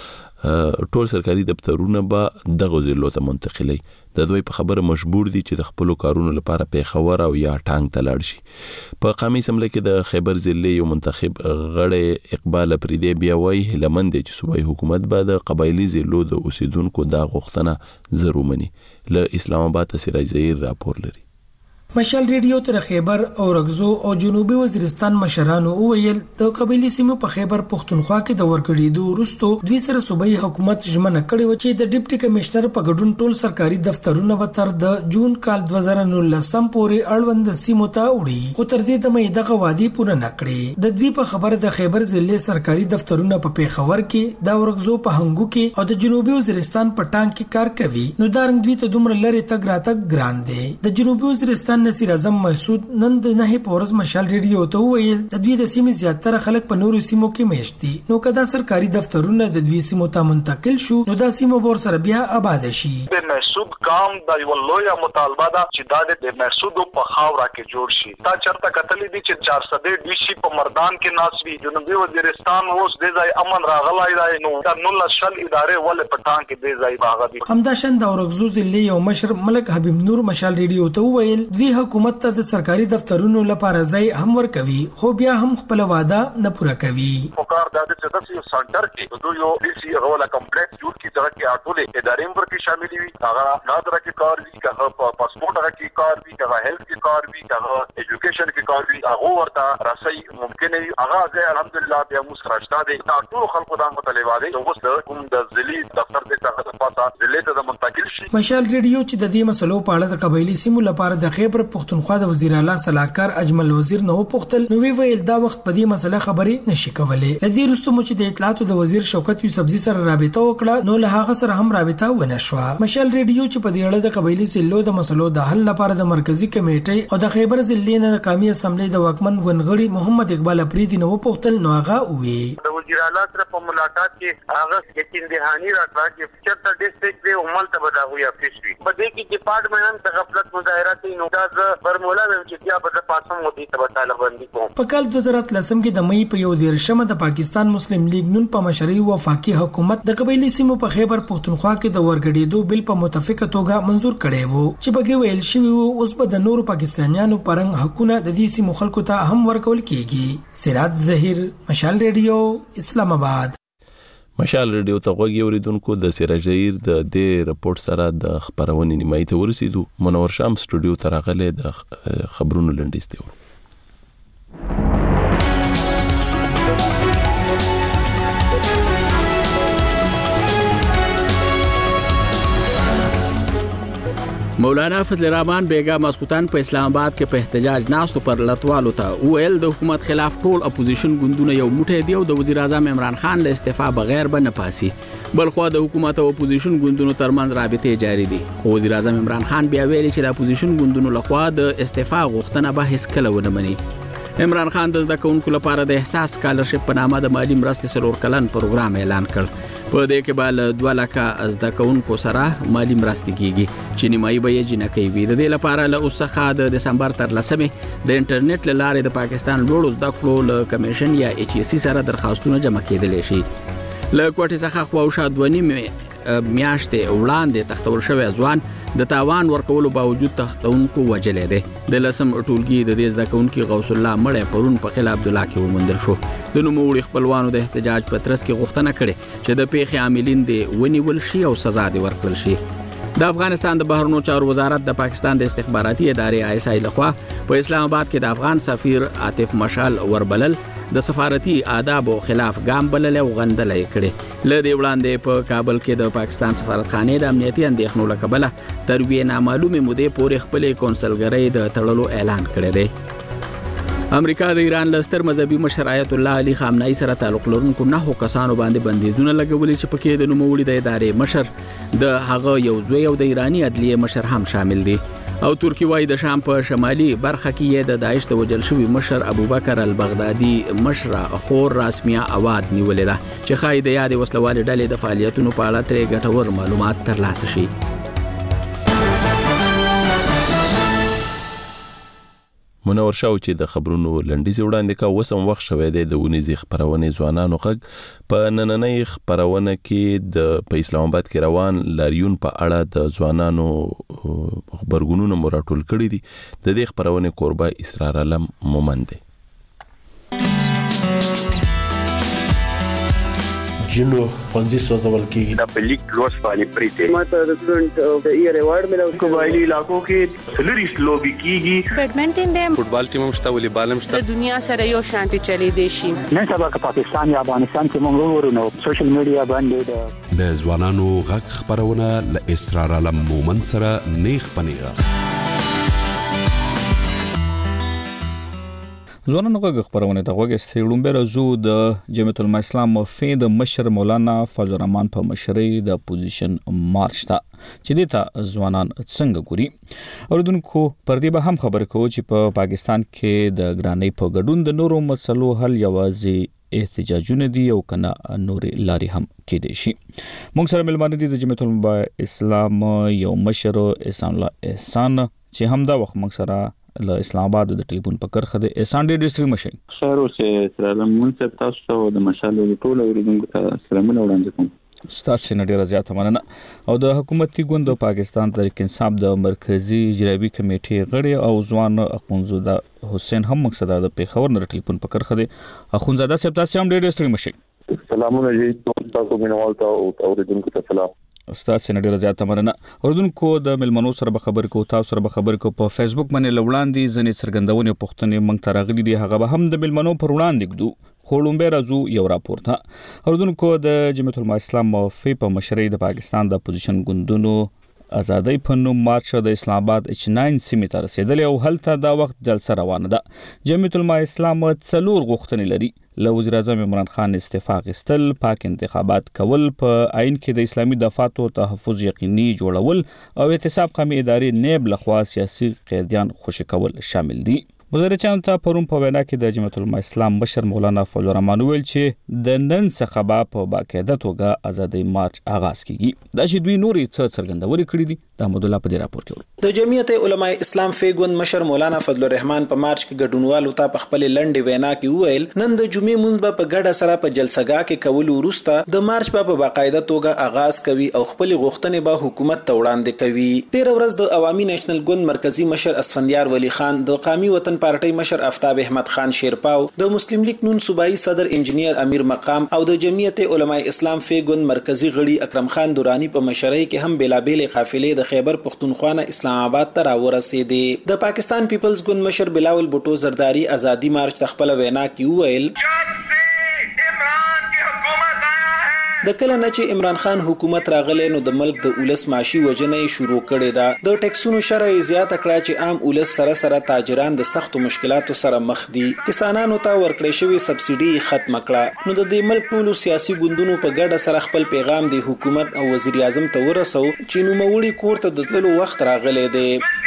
به ټول سرکاري دفترونه به دغه ضلعو ته منتقلي. د دوی په خبره مجبور دي چې د خپل کارونو لپاره پیښور او یا ټانګ ته لاړ شي. په قومي اسمبلی کې د خیبر ضلع یو منتخب غړی اقبال پریدي بیا وایي هلمند چې صوبایي حکومت به د قبایلی ضلعو د اوسیدونکو دا غوښتنه ضروري. له اسلام آباد سراج زهیر راپور لري. مشال ریډیو تر خیبر او رغزو او جنوبي وزیرستان مشرانو وویل د قبایلی سیمو په خیبر پختونخوا کې د ورکړېدو وروسته دوی سره صوبایي حکومت ژمنه کړې و چې د ډیپټي کمشنر په ګډون ټول سرکاري دفترونه به تر د جون کال دوه زره نولسم پورې اړوند سیمو ته وړي، خو تر دې دمه دغه وعده پوره نه کړې. د دوی په خبره د خیبر ضلع سرکاري دفترونه په پیښور کې، د ورغزو په هنګو کې او د جنوبي وزیرستان په ټانګ کې کار کوي، نو دا رنګ دوی ته دومره لري تګ راتګ ګران دی. د جنوبي وزیرستان نصیر اعظم مسعود نن د نه پورز مشال ریډیو ته ویل د دوی د سیمې زیاتره خلک په نورو سیمو کې میشت دي، نو کدا سرکاري دفترونه د دوی سیمو ته منتقل شو نو دا سیمه ور سره بیا آباد شي. د مسعود قام د یو لوی مطالبه ده چې دا د مسعود په خاورا کې جوړ شي. دا چرته کتلې دي چې چار سده ډي سي په مردان کې ناسوي، جنوبي وزیرستان اوس د ځای امن راغلای دی، نو د نول شل ادارې ول پټان کې د ځای باغ دي. همداشان د اورغزو ضلع یو مشر ملک حبیب نور مشال ریډیو ته ویل دوی حکومت ته د سرکاري دفترونو لپاره ځای هم ورکوي، خو بیا هم خپل وعده نه پوره کوي. وکړ د دې د سنټر کې دوی یو ډي سي غوړه کمپلیکس جوړ کی ځکه چې اټولې ادارې پر کې شامل وي، هغه نادر کې کار وی، هغه پاسپورت هغه کې کار وی، هغه هیلث کې کار وی، هغه ایجوکیشن کې کار وی، هغه ورته راسي ممکن وي. هغه ځای الحمدلله بیا موږ سره دی ټول خلکو د مطالبه دي چې اوس کوم د ضلعي دفتر د څخه د پاسه ضلع ته منتقل شي. مشال ریډیو چې د دې مسلو په اړه د قبایلی سیمو لپاره د خیبر پختونخوا د وزیر اعلی صلاحکار اجمل وزیر نو پختل نو ویل دا وخت په دې مسله خبرې نشي کولای. لدی رستم چې د اطلاعاتو د وزیر شوکت یوسفزي سره رابطه وکړه نو له هغه سره هم رابطه ونه شو. مشال ریډیو چې په دې اړه د قبایلی سیلو د مسلو د حل لپاره د مرکزی کمیټې او د خیبر ضلع نه د قومي اسمبلی د واکمن غونغړي محمد اقبال افریدي نو پختل نو هغه وی د وزیر اعلی سره په ملاقات کې هغه یقین دهانی راکړه چې چرته ډیسټریکټ دی عمل ته بداوي افیس وي په دې کې ډپارټمنټ هم د غفلت مظاهره کوي نو دا فرمولا ویم چې بیا به پاسم مودي ته بتاله باندې کوم په کال دوه زره لسم کې د مې په یو دیرشمه د پاکستان مسلم لیگ نون په مشرۍ وفاقي حکومت د قبایلی سیمو په خیبر پختونخوا کې د ورګډېدو بل په متفقه توګه منزور کړی وو چې په ویل شوی وو اوس به د نورو پاکستانیانو پرنګ حقونه د دې سیمو خلکو ته هم ورکول کیږي. سراج ظهیر، مشال ریډیو، اسلام آباد. مشال ریډیو ته غوږی اوریدونکو د سراج ظهیر د دې رپورت سره د خبرونې نیمایي ته ورسېدو. منور شام سټوډیو ته راغلی د خبرونو لنډیز دی. مولانا فضل الرحمن بیگا مسعودان په اسلام آباد کې په احتجاج ناستو پر لټوالو ته ویل د حکومت خلاف ټول اپوزیشن ګوندونه یو موټی دی او د وزیر اعظم عمران خان له استعفا بغیر به نه پاسي. بل خو د حکومت او اپوزیشن ګوندونو ترمنځ رابطې جاری دي. خو وزیر اعظم عمران خان بیا ویلي چې د اپوزیشن ګوندونو لخوا د استعفا غوښتنه به هیڅ کله ونه مني. عمران خان د زده کوونکو لپاره د احساس سکالرشپ په نامه د مالی مرستې څلور کلن پروګرام اعلان کړ. په دې کې به له دوه لکه زده کوونکو سره مالی مرستې کیږي چې نیمایي به یې جنکۍ وي. د دې لپاره له اوس څخه د دسمبر تر لسمې د انټرنیټ له لارې د پاکستان لوړو زده کړو له کمیشن یا ایچ ای سی سره درخواستونه جمع کېدلی شي. له کوټې څخه خواوشا دوه نیمې میاشتې وړاندې تختول شوی ځوان د تاوان ورکولو باوجود تختونکو وجلې دی. د لسم ټولګي د دې زده کوونکي غوث الله مړی پرون په قلعه عبدالله کې وموندل شو. د نوموړي خپلوانو د احتجاج په ترڅ کې غوښتنه کړې چې د پیښې عاملین دې ونیول شي او سزا دې ورکړل شي. د افغانستان د بهرنیو چارو وزارت د پاکستان د استخباراتي ادارې آی اس آی لخوا په اسلام آباد کې د افغان سفیر عاطف مشال وربلل د سفارتي آدابو خلاف ګام بلل او غندلې کړي. له دې وړاندې په کابل کې د پاکستان سفارتخانې د امنیتي اندېښنو له کبله تر یوې نامعلومې مودې پورې خپلې کونسلګرۍ د تړلو اعلان کړی دی. امریکا د ایران له ستر مذهبي مشر آیت الله علي خامنه‌ای سره تعلق لرونکو نهو کسانو باندې بندیزونه لګولي چې پکې د نوموړي د ادارې مشر د هغه یو زوی او د ایرانی عدلیه مشر هم شامل دي. او ترکی وايي د شام په شمالي برخه کې د داعش د وجل شوی مشر ابوبکر البغدادي مشره خور راسمیا اواد نیولې ده چې خای د یاد وسلوالې ډلې د فعالیتونو په اړه ترې ګټور معلومات ترلاسه شي. منور شاو چې د خبرونو لنډیز وړاندې کا وسم وخت شوه د ونیزي خبرونه ځوانانو غږ په نننۍ خبرونه کې د په اسلام آباد کې روان لاریون په اړه د ځوانانو خبرګونونه مراتول کړي دي. د دې خبرونه قربا اسرار علم مومند جنو خوندې سوځول کېږي د پلیک لوس باندې پریته ماته د سټوډنټ د ایئر ایوارډ ملو قبایلی علاقو کې سلریس لوبي کیږي بیډمنټن دی فوټبال ټیم هم شته والیبال هم شته د دنیا سره یو شانتي چلی دی شي. نن سبا که پاکستان یا افغانستان کې موږ ورونو سوشل میډیا باندې د ځوانانو غږ خبرونه ل اسرار علم مومن سره نیخ پنیغه ځوانانو غږ خبرونه ته غوږ استړم به رزو د جمعیت العلماء اسلام مفتی د مشر مولانا فضل الرحمن په مشرۍ د اپوزیشن مارچ ته چې دته ځوانان څنګه ګوري. اوردونکو پر دې به هم خبر کوو چې په پا پاکستان کې د ګرانۍ په ګډون د نورو مسلو حل یوازې احتجاجونه دي او کنه نورې لارې هم کېدې شي. موږ سره ملمانه دي د جمعیت العلماء اسلام یو مشر احسان الله احسان چې هم دا وخت موږ سره له اسلام آباد د ټلیفون په کرخه د احسان ډیر ډیسټریکټ مشي خیر اوسه سلام منصب تاسو ته د مشالو ټول اوریدونکو ته سلامونه وړاندې کوم. ستاسو نه ډیره زیاته مننه. او د حکومتي ګوند پاکستان تحریک انصاف د مرکزی اجرایی کمیټې غړي او ځوان اخونزاده حسین هم مقصد د پیښور نه ټلیفون په کرخه د اخونزاده صاحب تاسو هم ډیر ډیسټریکټ مشي. سلامونه جی تاسو مینوال ته اوریدونکو ته سلام. استاد سره ډیره زیاته مننه. اوردونکو د ملمنو سره به خبر کو تاسو سره به خبر کو په فیسبوک باندې لوړاندې ځنې څرګندونې پوښتنې مونږ ته راغلي دي هغه به هم د ملمنو پر وړاندې کړو. خولومبه راځو یو راپور ته. اوردونکو د جمعیت العلماء اسلام موفي په مشرۍ د پاکستان د اپوزیشن ګوندونو ازادۍ په نوم مارچ د اسلام آباد اچ نهه سیمې ته رسیدلې او هلته دا وخت جلسه روانه ده. جمعیت العلماء اسلام څلور غوښتنې لري. له وزیر اعظم عمران خان استعفا غوښتل، پاک انتخابات کول، په عین کې د اسلامي دفاتر تحفظ یقیني جوړول او احتساب قومي ادارې نیب لخوا سیاسي قیدیان خوشی کول شامل دي. وزیر چان ته پرون په وینا کې د جمعیت العلماء اسلام مشر مولانا فضل الرحمن ویل چې د نن څخه به په باقاعده توګه ازادي مارچ آغاز کیږي دا چې دوی نورې څه څرګندوري کړې دي د احمد الله په دې راپور کې د جمعیت العلماء اسلام فیګوند مشر مولانا فضل الرحمن په مارچ کې ګډونوالو ته په خپل لنډې وینا کې وویل نن د جمعې مونږ په ګډه سره په جلسګاه کې کول وروسته د مارچ په باقاعده توګه آغاز کوي او خپل غوښتنې به حکومت ته وړاندې کوي. تیر ورځ د عوامي نېشنل ګوند مرکزی مشر اسفندیار ولی خان د قومي وطن پارټي مشر آفتاب احمد خان شیرپاو د مسلم لیگ نون صوبایي صدر انجینیر امیر مقام او د جمعیت علماء اسلام فیګوند مرکزی غړي اکرم خان دورانی په مشرۍ کې هم بلابل قافلې د خیبر پختونخوا نه اسلام آباد ته راورسېدې. د پاکستان پیپلز ګوند مشر بلاول بوټو زرداری ازادي مارچ خپل وینا کې وویل د کله نه چې عمران خان حکومت راغلی نو د ملک د اولس معاشي وجنې شروع کړې ده. د ټیکسونو شرعي زیاته کړه چې عام اولس سره سره تاجران د سختو مشکلاتو سره مخ دي. کسانانو ته ورکړې شوی سبسيډي ختم کړه. نو د دې ملک ټولو سیاسي ګوندونو په ګډه سره خپل پیغام د حکومت او وزیر اعظم ته ورسو چې نو موري کور ته د تللو وخت راغلی دی.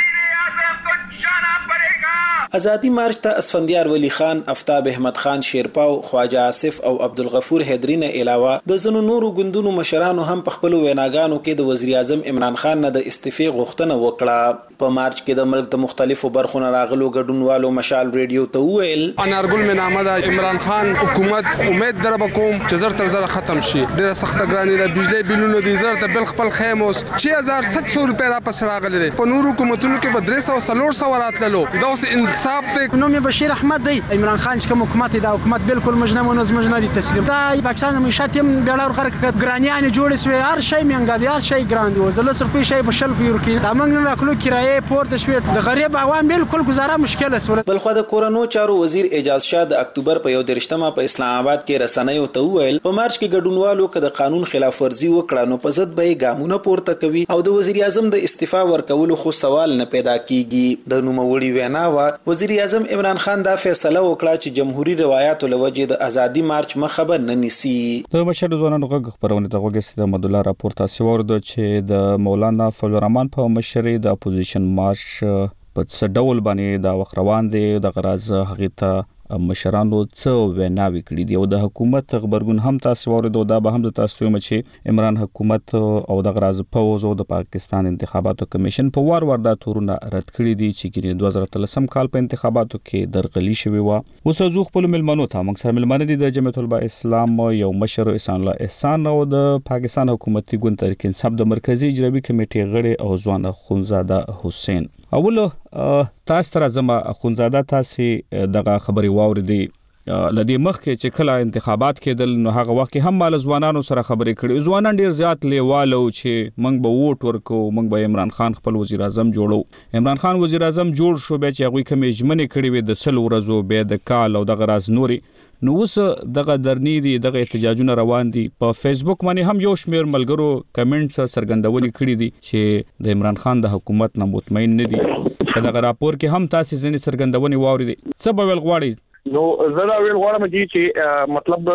ازادي مارچ ته اسفندیار ولی خان، آفتاب احمد خان شیرپاو، خواجه آصف او عبدالغفور حیدری نه علاوه د زنو نورو ګوندونو مشرانو هم په خپل ویناګانو کې د وزیر اعظم عمران خان نه د استعفا غوښتنه وکړه. په مارچ کې د ملک د مختلفو برخو نه راغلو ګډونوالو مشال ریډیو ته وویل انارګل من احمد عمران خان حکومت امید در بکوم چې زر تر زر ختم شي. ډیره سخت ګرانی د بجلی بیلونو د زر ته بل خپل خیموس شش هزار سات سو روپیا را پس راغلي. په نورو حکومتونو کې په درې سوه څلور سوه راتللو. دا اوس انصاف دی. نوم بشیر احمد دی. عمران خان چې کوم حکومت دا حکومت بالکل مجنم او نظم مجنه دي تسلیم. دا پاکستان معیشت هم ډېر ورکه ګرانیان جوړ شوی. هر شی منګا دی، هر شی ګران دی. اوس د لسر په شی په شل پیور کې دا موږ نه راکلو کرایه پورت شوی. د غریب عوام بالکل گزاره مشکل است. بل خو د کورونو چارو وزیر اعجاز شاه د اکتوبر په یو درشتمه په اسلام آباد کې رسنیو ته وویل په مارچ کې ګډونوالو که د قانون خلاف ورزي وکړه نو په ضد به ګامونه پورته کوي او د وزیر اعظم د استعفا ورکولو خو سوال نه پیدا کیږي. د نوموړي وینا وا وزیر اعظم عمران خان دا فیصله وکړه چې جمهوریت روایتو لوجه د ازادي مارچ مخبر نه نيسي. د بشر ځوانانو غږ خبرونه ته وګورئ د مدله راپور تاسو ورده چې د مولانا فضل الرحمن په مشرۍ د اپوزیشن مارچ په څه ډول باندې دا وخت روان دی. د غراز هغه ته مشرانو څه ویناوي کړې دي او د حکومت خبرګون هم تاسو ورته دا به هم د تاسو یم چې عمران حکومت او د غراز پوز او د پاکستان انتخاباتو کمیشن په وار وار دا تورونه رد کړی دي چې ګینه دوه زره اتلسم کال په انتخاباتو کې درغلي شوی و. اوس زو خپل ملمنو ته موږ سره ملمنه دي د جمعیت العلماء اسلام یو مشر احسان الله احسان او د پاکستان حکومتي ګوند تحریک انصاف د مرکزی اجرایی کمیټې غړي او ځوان خونزاده حسین. اول تاسو تر زما خونزاده تاسو دغه خبري واوریدي لدی مخ کې چې کله انتخابات کېدل نو هغه وخت هم مال ځوانانو سره خبرې کړي. ځوانان ډیر زیات لیوالو چې موږ به ووټ ورکو، موږ به عمران خان خپل وزیر اعظم جوړو. عمران خان وزیر اعظم جوړ شو به چې هغه کوم اجمنه کړي وي د سل ورځو به د کال او د غراز نوري. نو اوس دغه درنی دي دغه احتجاجونه روان دي. په فیسبوک باندې هم یو شمیر ملګرو کمنټس سرګندونی کړي دي چې د عمران خان د حکومت نه مطمئن نه دي. په دغه راپور کې هم تاسو ځینې سرګندونی واوریدي. څه به ول غواړي؟ نو زه دا ویل غواړم چې مطلب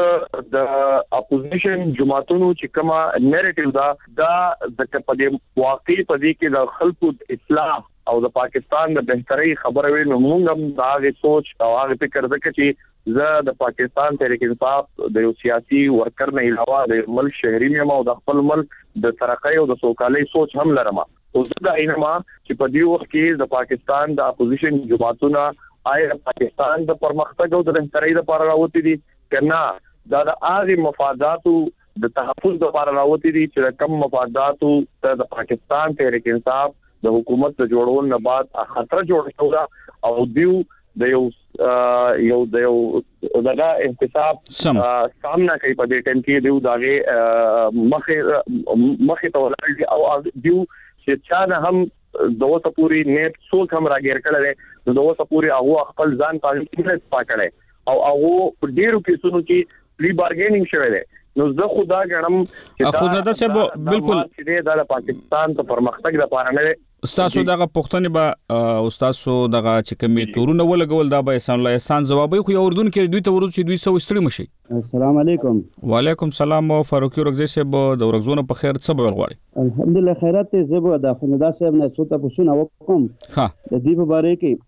د اپوزیشن جماعتونو چې کومه نریټیو دا دا د په واقعي په دې کې د خلکو اصلاح او د پاکستان د بهتري خبره وي. نو موږ هم دا غي سوچ او هغه فکر وکړو چې زه د پاکستان تحریک انصاف د یو سیاسي ورکر نه علاوه د ملک شهري یم او د خپل ملک د ترقۍ او د سوکالۍ سوچ هم لرم. او زه دا اینما چې په دې وخت کې د پاکستان د اپوزیشن جماعتونو آیا پاکستان د پرمختګ او د بهترۍ لپاره راوتی دي کنه دا د هغه مفاداتو د تحفظ لپاره راوتی دي چې کوم مفاداتو د پاکستان تحریک انصاف د حکومت د جوړول نه بعد خطر جوړ شو او دیو د یو یو د یو دغه احتساب سامنا کوي په دې ټیم کې دیو داغه مخه مخه تولل او دیو چې چا نه هم دوه پوری نیت سوچ هم راګیر کړل نو دوه پوری هغه خپل ځان پالیسي پاکړي او هغه په ډیرو کیسونو کې پری بارګینینګ شوی دی. نو زه خدا غنم چې خوددا صاحب بالکل چې د پاکستان ته پرمختګ لپاره نه استاسو دغه پښتنې به استاسو دغه چې کمی تورونه ولګول دا به احسان الله احسان جوابي خو اردن کې دوی ته ورځ چې دوی سو استړي مشي. السلام علیکم. وعلیکم السلام فاروقي ورغزي صاحب د ورغزونه په خیر څه به غواړي؟ الحمدلله خیرات زه به د خوندا صاحب نه څه تاسو نه وکم. ها د دې په اړه کې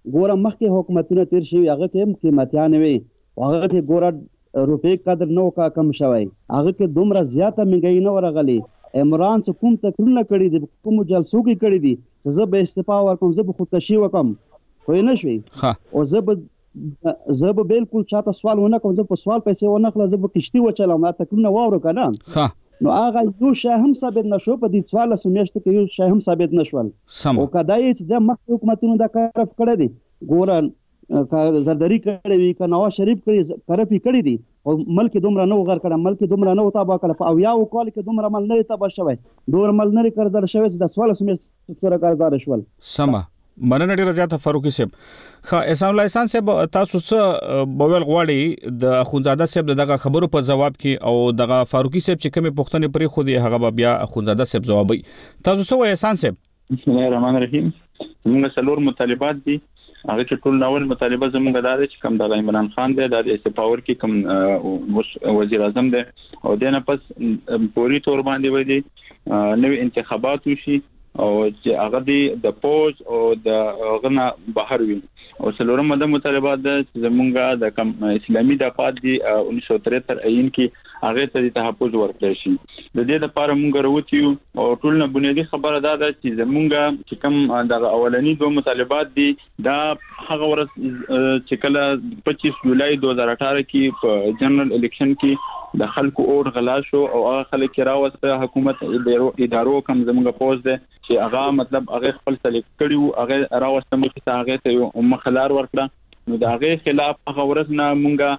ګوره مخکې حکومتونه تیر شوي هغه کې هم قیمتیان وي هغه کې ګوره روپۍ قدر نه وکا کم شوی هغه کې دومره زیاته مهنګايي نه ورغلي عمران څه کوم تکرونه کړي دي کوم جلسو کې کړي دي چې زه به استعفا ورکوم زه به خودکشي وکم خو نه شوي او زه به زه به بالکل چاته سوال ونه کوم زه په سوال پیسې ونه خلا زه به کشتي وچلم دا تکرونه واورو کنه نو هغه یو شی هم ثابت نشو په دې سوال سمیشت کې یو شی هم ثابت نشول او کدای چې د مخ حکومتونو دا کار کړی دي ګورن زرداری کړی وي که نواز شریف کړی کرپی کړی دي او ملک دومره نه وغر کړه ملک دومره نه وتابه کړه او یا وکول کې دومره مل نه تابه شوی دومره مل نه کړدل شوی چې د سوال سمیشت سره کارزار شول سما مننه ډیره زیاته فاروقي صاحب خا احسان الله احسان صاحب تاسو څه بویل غواړي د اخونزاده صاحب دغه خبرو په جواب کې او دغه فاروقي صاحب چې کومه پوښتنه پرې خو دی هغه بیا اخونزاده صاحب جوابي تاسو څه وایي احسان صاحب بسم الله الرحمن الرحیم موږ څلور مطالبات دي هغه چې ټول ناول مطالبه زموږ دا دي چې کوم د عمران خان دی د استفاور کې کوم وزیر اعظم دی او دنه پس پوری تور باندې وې دي نوې انتخابات وشي او چې هغه دی د پوز او د غنا بهر وي او څلورم د مطالبات د زمونږه د کم اسلامي د پات دی انیس سو تریهتر عین کې هغه ته تحفظ ورکړل شي د دې لپاره مونږ وروتیو او ټول نه بنیادی خبره دا ده چې زمونږه چې کوم د اولنی دوه مطالبات دي دا هغه ورځ چې کله پچیس جولای دو هزار اٹھارہ کې په جنرال الیکشن کې د خلکو اور غلا شو او هغه خلک راوسته حکومت ادارو کم زمونږه پوز ده چې هغه مطلب هغه خپل سلیکټ کړیو هغه راوسته مخ ته هغه ته مخلار ورکړه نو دا هغه خلاف هغه ورځ نه مونږه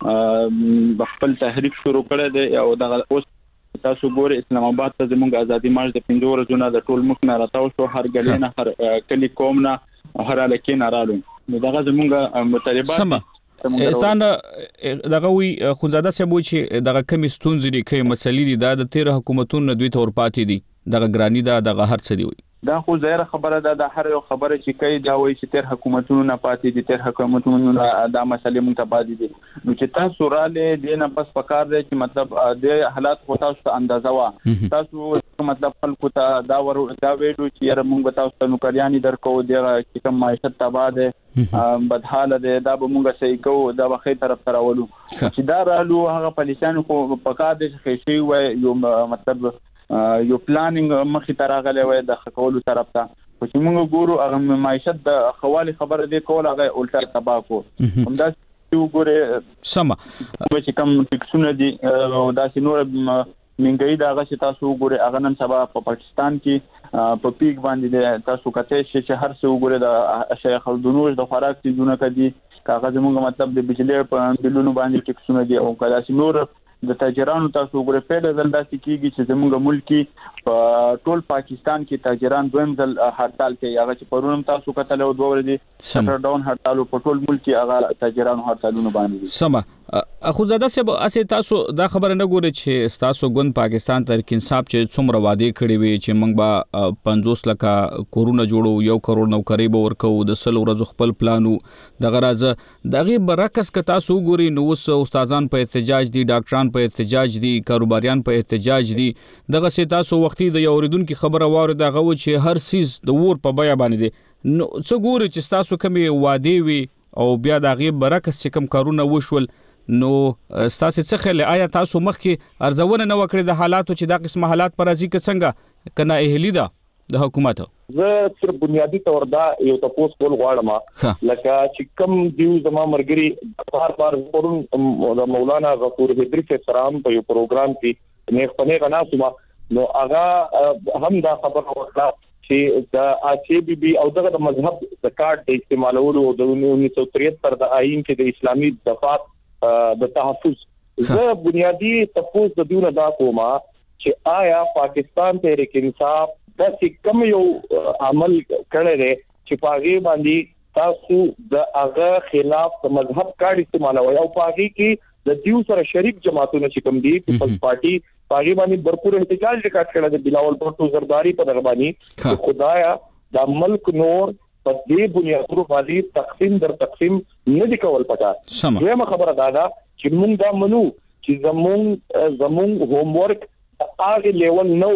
خپل تحریک شروع کړی دی او دغه اوس تاسو ګورئ اسلام آباد ته زموږ ازادي مارچ د پنځه ورځو نه د ټول ملک نه راتاو شو هر ګلې نه هر کلی قوم نه هر علاقې نه رالو نو دغه زموږ مطالبات احسان دغه وی خونزاده صاحب چې دغه کمی ستونزې دي کوي مسلې دي د تیر حکومتونو دوی تور پاتې دي دغه ګرانی دا دغه هر څه دی وي دا خو ظاهره خبره ده د هر یو خبره چې کوي دا وایي چې تیر حکومتونو نه پاتې دي تیر حکومتونو نه دا مسلې مونږ ته پاتې دي نو چې تاسو را لې دې نه بس پکار دی چې مطلب د حالات خو تاسو ته اندازه وا تاسو مطلب خلکو ته دا ور دا ویډیو چې یاره مونږ تاسو ته نوکریانی درکو دغه چې کوم معیشت تباہ ده بدحاله ده دا به مونږ صحیح کوو دا به خې طرف ته راولو چې دا رالو هغه پالیسیانو خو پکار دي چې شي وای یو مطلب یو پلانینګ مخې ته راغلی وای د خکولو طرف ته خو چې موږ ګورو هغه معیشت د خوالي خبره دی کول هغه الټا تباہ کو همدا چې وګوره سم چې کوم ټیکسونه دي او دا چې نور منګي دا هغه چې تاسو وګوره هغه نن سبا په پاکستان کې په پیک باندې تاسو کته چې هر څه وګوره د شیخ الدنوش د خوراک تیزونه کوي کاغذ موږ مطلب د بجلی په بلونو باندې ټیکسونه دي او کله چې نور د تاجرانو تاسو وګورئ په ډول داسې کیږي چې زموږ ملکی په ټول پاکستان کې تاجران دویم ځل هړتال کوي هغه چې پرونم تاسو کتل او دوه ورځې شټر ډاون هړتال په ټول ملک کې هغه تاجرانو هړتالونه باندې سم اخوزاده صاحب اسه تاسو دا خبره نه ګورئ چې تاسو ګوند پاکستان تر کې انصاف چې څومره وعده کړی وي چې موږ به پنځوس لکه کورونه جوړو یو کروڑ نوکری به ورکو د سل ورځو خپل پلانو دغه راز دغه برعکس ک تاسو ګورئ نو استادان په احتجاج دي ډاکټران په احتجاج دي کاروباریان په احتجاج دي دغه سي تاسو وختي د اوریدونکو خبره واره دغه و چې هر سیز د ور په بیا باندې دي نو څو ګوري چې تاسو کومي وعده وي او بیا دغه برعکس چې کوم کارونه وشول نو تاسو څه خل آیا تاسو مخکې ارزونه نه وکړي د حالاتو چې دا قسم حالات پر ازي کې څنګه کنه اهلی ده د حکومت زه تر بنیادی تور دا یو تاسو کول غواړم لکه چې کوم دیو زما مرګري بار بار پرون د مولانا غفور هدری په سلام په یو پروګرام کې نه خپل غناسما نو هغه هم دا خبره وکړه چې د اچي بي بي او دغه مذهب د کارت د استعمالولو د انیس سو تریهتر د آئین کې د اسلامي دفاع د تحفظ زه بنیادی تاسو د دیونه دا کومه چې آیا پاکستان تحریک انصاف د کوم یو عمل کړی دی چې پاغي باندې تاسو د هغه خلاف د مذهب کارت استعمالوي او پاغي کې د دیو سره شریک جماعتونو چې کوم دي پیپلز پارټي پاغي باندې بھرپور احتجاج ریکارډ کړی دی بلاول بھٹو زرداری په دغه باندې خدایا د ملک نور په دې بنیادونو باندې تقسیم در تقسیم نه دی کول پکار دغه خبره دا ده چې موږ دا منو چې زمون زمون هوم ورک هغه لیول نو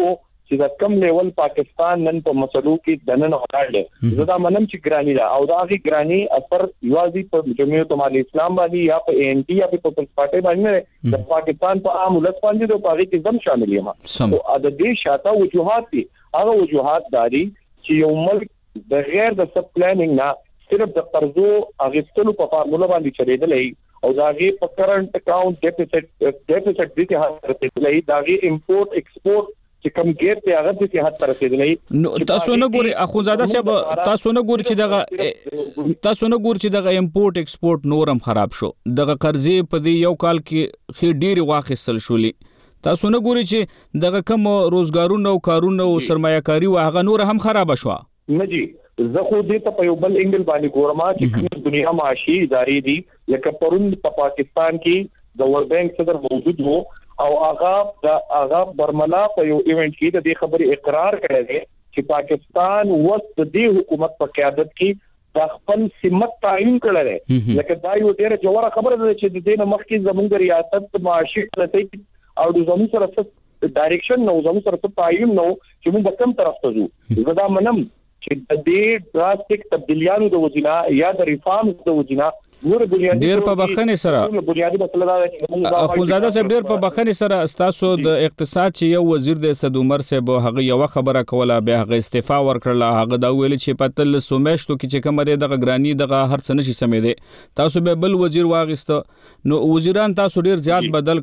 چې دا کم لیول پاکستان نن په مسلو کې دنن ولاړ زه دا منم چې ګرانی دا او دا غي ګرانی اثر یوازي په جمعیت علماء اسلام باندې یا په ان ټي یا په پیپلز پارټي باندې د پاکستان په عام ولس باندې د پاره کې زم شامل یم او د دې شاته وجوهات دي هغه وجوهات داري چې یو ملک د غیر د سب پلانینګ نه صرف د قرضو اغستلو په فارموله باندې چلیدلې او داغه په کرنٹ اکاؤنٹ ډیفیسټ ډیفیسټ دي چې هغه رسیدلې داغه امپورټ ایکسپورټ چې کوم ګیر ته هغه د صحت پر رسیدلې نو تاسو نه ګوري اخوزاده صاحب تاسو نه ګوري چې دغه تاسو نه ګوري چې دغه امپورټ ایکسپورټ نورم خراب شو دغه قرضې په دې یو کال کې خې ډېری واخیستل شولې تاسو نه ګوري چې دغه کوم روزګارونه او کارونه او سرمایه‌کاري واغه نور هم خراب شو نه جی زه خو دې ته په یو بل انګل باندې ګورم چې کوم دنیا معاشي ادارې دي لکه پرون په پاکستان کې د ورلد بانک صدر موجود وو او هغه د هغه برملا په یو ایونت کې د دې خبرې اقرار کړی دی چې پاکستان وسط د حکومت په قیادت کې د خپل سمت تعین کړی دی لکه دا یو ډېر جوړه خبره ده چې د دې نه مخکې زموږ ریاست معاشي رسېږي او د زموږ سره ډایرکشن نو زموږ سره تعین نو چې موږ کوم طرف ته ځو زه دا منم چې د دې ډراسټیک تبدیلیانو د وجینا یا د ریفارمز د وجینا نور بنیادی ډیر په بخښنې سره بنیادی مسله دا چې اخوزاده صاحب ډیر په بخښنې سره تاسو د اقتصاد چې یو وزیر د صد عمر صاحب هغه یو خبره کوله به هغه استعفا ورکړه هغه دا ویل چې په تل سومېشتو کې چې کومه دغه ګرانی دغه هر څه نشي سمېده تاسو به بل وزیر واغست نو وزیران تاسو ډیر زیات بدل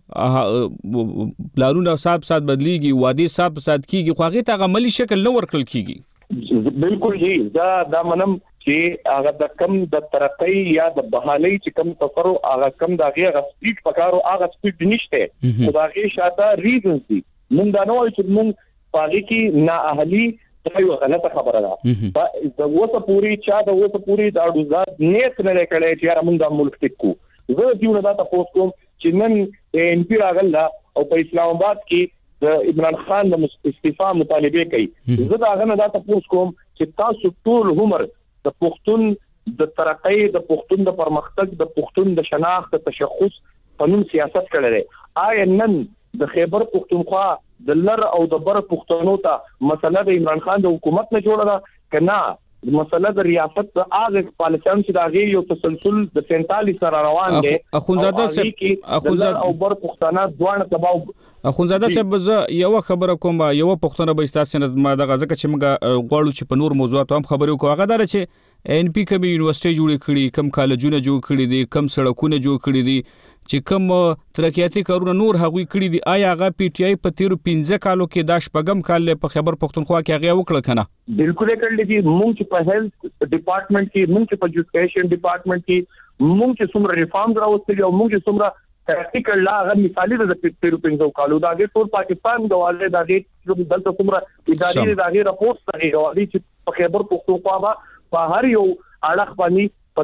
کړل پلانونه صاحب صاحب بدلیږي وادي صاحب صاحب کیږي خو هغه ته عملی شکل نه ورکړل کیږي بالکل جی دا دا منم چې هغه د کم د ترقۍ یا د بحالۍ چې کم تفرو هغه کم د هغه سپیډ پکارو هغه سپیډ نشته خو دا غي شاته ریزنز دي موږ دا نو چې موږ پاږي کې نا اهلي دا یو غلطه خبره ده د وسه پوری چا د وسه پوری دا د نیت نه کړي چې موږ د ملک ټکو زه دیونه دا تاسو کوم چې نن ان پی راغله او په اسلام آباد کې د عمران خان د استعفا مطالبه کوي زه دا غنه دا تاسو کوم چې تاسو ټول عمر د پښتون د ترقۍ د پښتون د پرمختګ د پښتون د شناخت تشخص قانون سیاست کړل آی نن د خیبر پښتونخوا د لر او د بر پښتنو ته مسله د عمران خان د حکومت نه جوړه ده کنا مسله د ریاست د اغه پالیسان چې دا غي یو تسلسل د سینتالیس سره روان دي اخونزاده صاحب اخونزاده او بر پښتانه دوه تباو اخونزاده صاحب یو خبره کوم یو پښتنه به تاسو نه ما دغه ځکه چې موږ غواړو چې په نور موضوعات هم خبرې وکړو هغه دره چې ان پی کوم یونیورسيټي جوړ کړي کم کالجونه جوړ کړي دي کم سړکونه جوړ کړي دي چې کوم ترقیاتي کارونه نور هغوی کړی دي آیا هغه پی ټی آی په تیر پنځه کالو کې د شپږم کال په خیبر پښتونخوا کې هغه وکړه کنه بالکل کړل دي موږ چې په هیلث ډپارټمنټ کې موږ چې په ایجوکیشن ډپارټمنټ کې موږ چې څومره ریفارمز راوستلي او موږ چې څومره ترقی کړل هغه مثالي د تیر پنځه کالو دا د ټول پاکستان غواړي دا د دلته څومره اداري دا غي راپورټ ته غواړي چې په خیبر پښتونخوا په هر یو اړه باندې په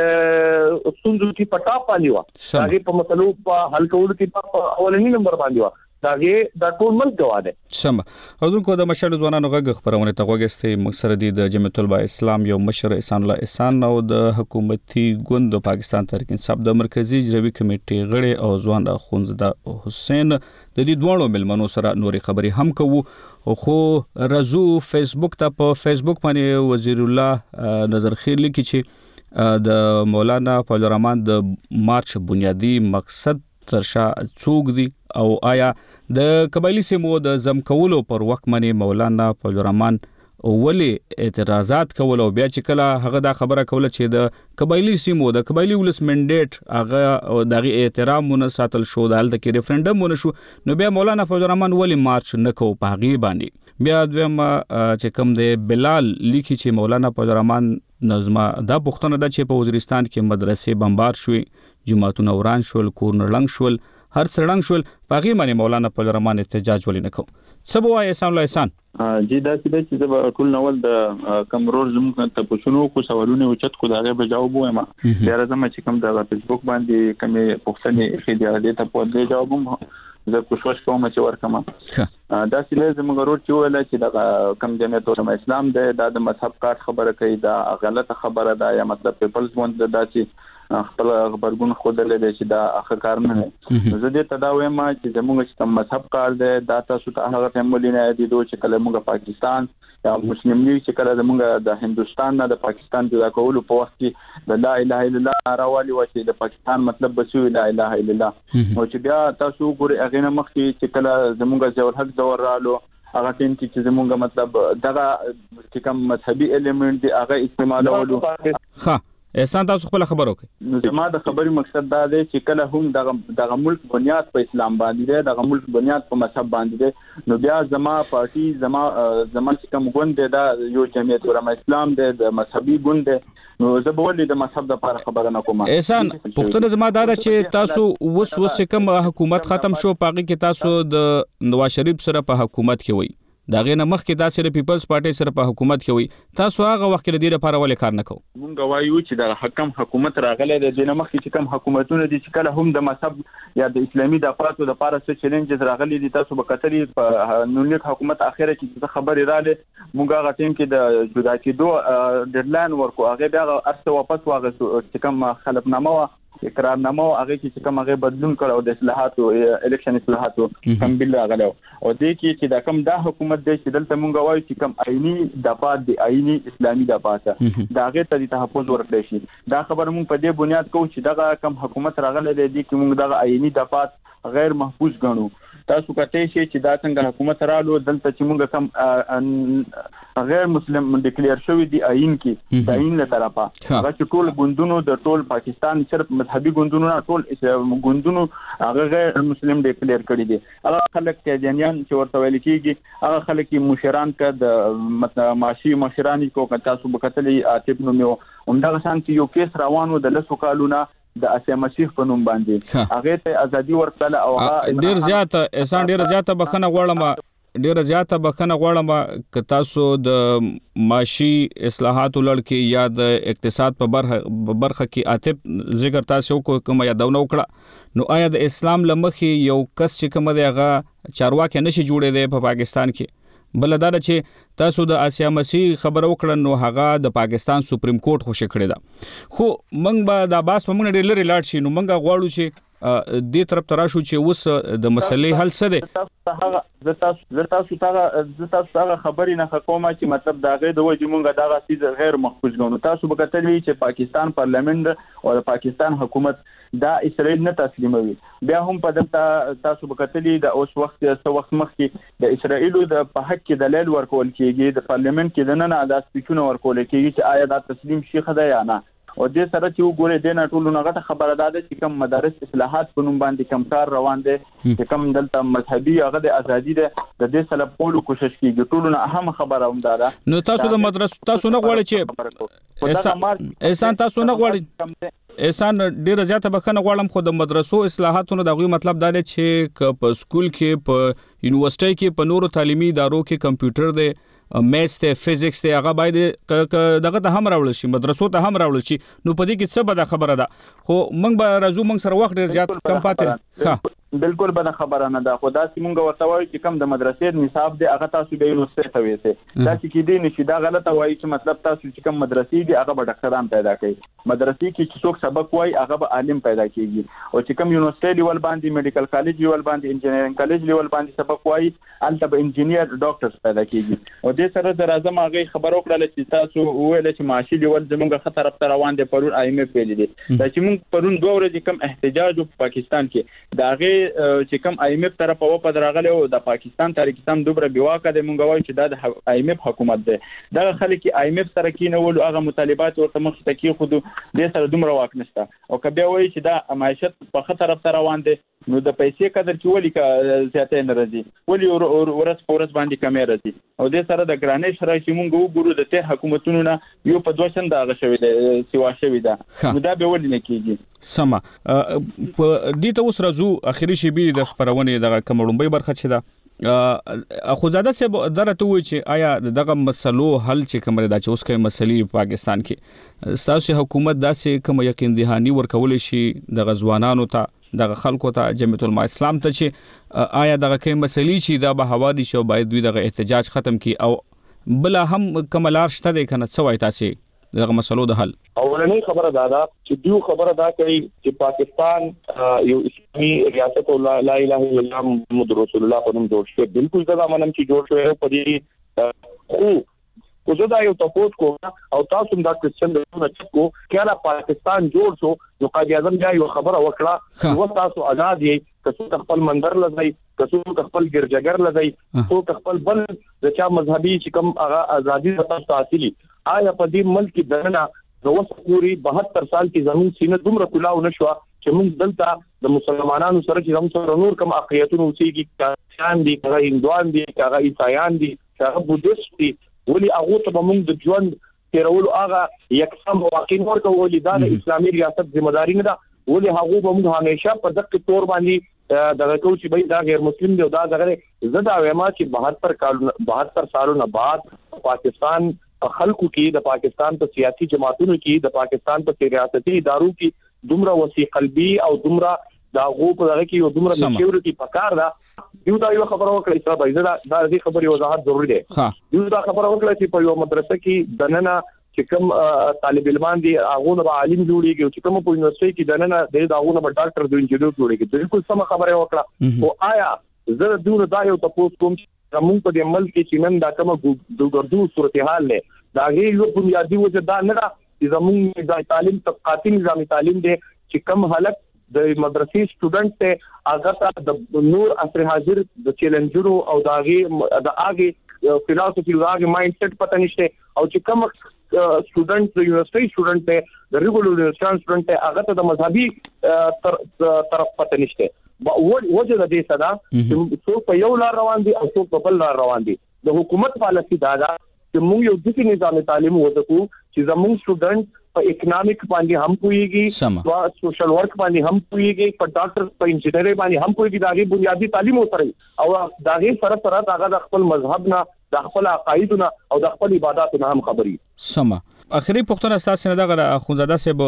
دغه سندو کې پټا پانی و هغه په مسلو په حل کولو کې په اولنی نمبر باندې و داغه د ټول ملک غواړي سم اردوونکو د مشر ځوانانو غږ خبرونه ته غوښتي مقصد د جمعیت العلماء اسلام یو مشر احسان الله احسان او د حکومتي ګوند د پاکستان تحریک انصاف د مرکزی اجرایی کمیټې غړي او ځوان اخونزاده حسین د دې دوه ملمنو سره نوري خبري هم کوو خو رزو فیسبوک ته په فیسبوک باندې وزیر الله نظر خیر لیکي چې د مولانا فضل الرحمن د مارچ بنیادی مقصد ترشا څوک دي او آیا د قبایلی سیمو د زم کولو پر وخت باندې مولانا فضل الرحمن ولی اعتراضات کول او بیا چې کله هغه دا خبره کوله چې د قبایلی سیمو د قبایلی ولس منډیټ هغه دغه احترام مون ساتل شو د حالت کې ریفرندم مون شو نو بیا مولانا فضل الرحمن ولی مارچ نکو پاغي باندې بیا دویم چې کوم د بلال لیکي چې مولانا فضل الرحمن نظم دا پښتنه د چې په وزیرستان کې مدرسې بمبار شوې جماعتونه وران شول کورن لنګ شول هر څړنګ شول پاغي باندې مولانا فضل الرحمن احتجاج ولې نکو سبو وای احسان الله احسان جی دا چې د ټول نول د کمرور زموږ ته پښونو کو سوالونه اوچت کو داغه به جواب وایم بیا راځم چې کوم د فیسبوک باندې کومه پښتنې اخیدار دي ته په دې جواب زه کوشش کوم چې ورکم دا چې زموږ ورور چې ویل چې د کم جمعیت علماء اسلام د د مذهب کار خبره کوي دا غلطه خبره ده یا مطلب پیپلز وانت دا چې خپل خبرګون خودلې دي چې دا اخر کار نه نه زه دې تداوی ما چې زموږ چې مذهب کار دی دا تاسو ته هغه تمولینه دي دوی چې کله موږ پاکستان یا مسلمان لیگ چې کله زموږ د هندستان نه د پاکستان جدا کولو په وخت کې د لا اله الا الله راوالي و چې د پاکستان مطلب بسوي لا اله الا الله او چې بیا تاسو ګورئ هغه نه مخکې چې کله زموږ ضیاء الحق دور رالو هغه ټیم چې زموږ مطلب دغه چې کوم مذهبي الیمنٹ دی هغه استعمالولو ها احسان تاسو خپل خبرو کوي نو زما د خبرې مقصد دا دی چې کله هم دغه دغه ملک بنیاد په اسلام باندې دی دغه ملک بنیاد په مذهب باندې دی نو بیا زما پارټي زما زما چې کوم ګوند دی دا یو جمعیت علماء اسلام دی د مذهبي ګوند دی نو زه به ولې د مذهب د لپاره خبره نه کوم احسان پښتنه زما دا چې تاسو وس وس کوم حکومت ختم شو پاګه کې تاسو د نواز شریف سره په حکومت کې وای دا غینه مخ کې تاسو د پیپلز پارټي سره په حکومت کې وای تاسو هغه وخت کې د دې لپاره ولې کار نه کوو مونږ وایو چې د حکم حکومت راغله د دې مخ کې کوم حکومتونه دي چې کله هم د مذهب یا د اسلامي د افراط د لپاره څه چیلنجز راغلي دي تاسو به کتلې په نونیک حکومت اخیره کې خبرې رااله مونږ هغه ټیم کې د جدا کېدو ډیډلاین ورکو هغه بیا ارسه واپس واغستو چې کوم خلفنامه اقرارنامه هغه چې کوم هغه بدلون کړ او د اصلاحاتو الیکشن اصلاحاتو کوم بل راغلو او دې کې چې دا کوم دا حکومت دی چې دلته مونږ وایو چې کوم آئینی دفعات دی آئینی اسلامي دفعات دا هغه ته تحفظ ورکړي شي دا خبر مونږ په دې بنیاد کوو چې دغه کوم حکومت راغله دی چې مونږ دغه آئینی دفعات غیر محفوظ ګڼو تاسو کته شي چې دا څنګه حکومت رالو دلته چې مونږ کوم غیر مسلم ډیکلیئر شوی دی آئین کې د آئین له طرفه هغه چې ټول ګوندونو د ټول پاکستان صرف مذهبي ګوندونو نه ټول ګوندونو هغه غیر مسلم ډیکلیئر کړی دي هغه خلک چې جنیان چې ورته ویل کیږي هغه خلک مشران ک د معاشي مشران کو تاسو بکتلې عاطف نو میو همدغه شانتي یو کیس روانو د لسو کالونه د اسیا مسیح په نوم باندې هغه ته ازادي ورکړه او هغه ډیر زیات احسان ډیر زیات بخنه غواړم ډیره زیاته بخنه غواړم ک تاسو د معاشي اصلاحات لړ کې یا د اقتصاد په برخه برخه کې عاطف ذکر تاسو کوم یادونه وکړه نو آیا د اسلام لمخي یو کس چې کوم دی هغه چارواکي نشي جوړې دی په پاکستان کې بل دا چې تاسو د اسیا مسیح خبرو کړه نو هغه د پاکستان سپریم کورټ خوشی کړی دا خو موږ به د باس په موږ ډېر لري لاړ شي نو موږ غواړو چې دې طرف تراشو چې اوس د مسلې حل څه دی هغه زتا زتا ستاره زتا ستاره خبرې نه کومه چې مطلب دا غي د وجه مونږه دا غسیز غیر محفوظ ګڼو تاسو به کتلې چې پاکستان پارلیمنت او د پاکستان حکومت دا اسرائیل نه تسلیموي بیا هم په دلته تاسو به کتلې د اوس وخت څو وخت مخکې د اسرائیل د په حق کې دلیل ورکول کیږي د پارلیمنت کې د نه د سپیچونو ورکول کیږي چې آیا دا تسلیم شي خدای یا نه او دې سره چې وګورئ د نه ټولو نه غته خبره ده چې کوم مدارس اصلاحات په نوم باندې کم کار روان دي چې کوم دلته مذهبي هغه د ازادي ده د دې سره په لو کوشش کیږي ټولو نه اهم خبره هم ده نو تاسو د مدرسو تاسو نه غواړئ چې احسان تاسو نه غواړئ احسان ډیره زیاته بخنه غواړم خو د مدرسو اصلاحاتونو دغه مطلب دا دی چې په سکول کې په یونیورسيټي کې په نورو تعلیمي ادارو کې کمپیوټر دی میث ته فزکس ته هغه باید دغه ته هم راوړل شي مدرسو ته هم راوړل شي نو په دې کې څه بده خبره ده خو موږ به راځو موږ سره وخت ډیر زیات کم پاتې ښه بالکل بده خبره نه ده خو دا چې موږ ورته وایو چې کم د مدرسې نصاب دی هغه تاسو به یونیورسيټي ته وېسه دا چې کې دی نشي دا غلطه وایي چې مطلب تاسو چې کم مدرسې دي هغه به ډاکټران پیدا کوي مدرسې کې چې څوک سبق وایي هغه به عالم پیدا کیږي او چې کم یونیورسيټي لیول باندې میډیکل کالج لیول باندې انجینرینګ کالج لیول باندې سبق وایي البته به انجینیر ډاکټرز پیدا کیږي او دې سره د راځم هغه خبرو کړل چې تاسو ویل چې معاشي لیول زموږ خطر په روان دي پرون آی ایم ایف ویل دي دا چې موږ پرون دوه ورځې کم احتجاج په پاکستان کې دا هغه چې کم آی ایم ایف طرف او په دراغله او د پاکستان تاریخ سم دوبره بیواکه د مونږ وایو چې دا د آی ایم ایف حکومت دی دا خلک آی ایم ایف سره کینول هغه مطالبات ورته مخ ته کی خود د سره دومره واک نشته او کبه وایي چې دا معیشت په خطر طرف روان دي نو د پیسې قدر کې ولي کا زیاته نه راځي ولي ورس پورس باندې کمې راځي او د سره د ګرانې شرای چې مونږ وګورو د ته حکومتونو نه یو په دوه چنده هغه شوی دی سیوا شوی دا نو دا به ولي نه کیږي سما په دې ته اوس راځو اخیری شی به د خبرونه دغه کومړمبي برخه چي دا اخوزاده سه درته وي چې آیا دغه مسلو حل چې کومه دا چې اوس کې مسلې پاکستان کې ستاسو حکومت داسې کوم یقین دهانی ورکول شي د غزوانانو ته دغه خلکو ته جمعیت العلماء اسلام ته چې آیا دغه کوم مسلې چې دا به حوالی شو باید دوی دغه احتجاج ختم کی او بل هم کملار شته د کنه څه وای تاسو دغه مسلو د حل؟ اولنې خبره دا ده چې دیو خبره دا کوي چې پاکستان یو اسلامي ریاست او لا اله الا الله محمد رسول الله په نوم جوړ شو. بالکل دا منم چې جوړ شو په دې خو خو زه دا یو تفوت کوم او تاسو دا کوېسچن درونه چکو کله پاکستان جوړ شو نو قائد اعظم بیا یو خبره وکړه نو تاسو آزاد یې کڅو خپل منبر لځي کڅو خپل ګرځګر لځي کڅو خپل بل د چا مذهبي چې کوم هغه ازادي تاسو حاصلې آیا په دې ملک دننه د وسه پوری بهتر سال کې زمون سینه دومره کلاو نشو چې موږ دلته د مسلمانانو سره چې هم سره نور کوم اقلیتونو اوسېږي کاغان دي کاغه هندوان دي کاغه عیسایان دي کاغه بودیست دي ولی هغه ته موږ د ژوند تیرولو هغه یکسم واقع نور کوي دا د اسلامي ریاست ذمہ داری نه ده ولی هغه به موږ همیشه په دغه تور باندې دغه کو چې به دا غیر مسلم دی دا دغه زدا ویما چې بهتر کال بهتر سالونه بعد پاکستان خلکو کې د پاکستان په سیاسي جماعتونو کې د پاکستان په ریاستي ادارو کې دومره وسیع قلبي او دومره دا غو په دغه کې یو دومره سکیورټي پکار ده یو دا یو خبره وکړه چې دا دا د دې خبرې وضاحت ضروری دی یو دا خبره وکړه چې په یو مدرسه کې دننه چې کوم طالب علمان دي هغه نو عالم جوړیږي چې کوم په یونیورسيټي کې دننه د هغه نو ډاکټر د انجینر جوړیږي بالکل سم خبره وکړه او آیا زه دونه دا یو تاسو کوم چې موږ په دې ملک کې چې نن دا کوم د ګردو صورتحال نه دا یو بنیادی وجه دا نه ده چې زموږ د تعلیم طبقاتي نظام تعلیم دی چې کوم حالت د مدرسې سټوډنټ ته هغه د نور عصر حاضر د چیلنجرو او داغي د اگې فلسفي داغي مایند سیټ پته نشته او چې کوم سټوډنټ د یونیورسيټي سټوډنټ ته د ریګولر یونیورسيټي سټوډنټ ته هغه ته د مذهبي طرف پته نشته وجه د دې صدا چې څو په یو لار روان دي او څو په بل لار روان دي د حکومت پالیسي دا ده چې موږ یو ځکه نظام تعلیم وځو چې زموږ سټوډنټ په اکونومیک باندې هم پويږي او سوشل ورک باندې هم پويږي په ډاکټر په انجینری باندې هم پويږي داغي بنیادی تعلیم وسره او داغي سره سره هغه د خپل مذهب نه د خپل عقایدونه او د خپل عبادتونو هم خبري سما اخري پښتنه اساس نه دغه اخونزاده سیب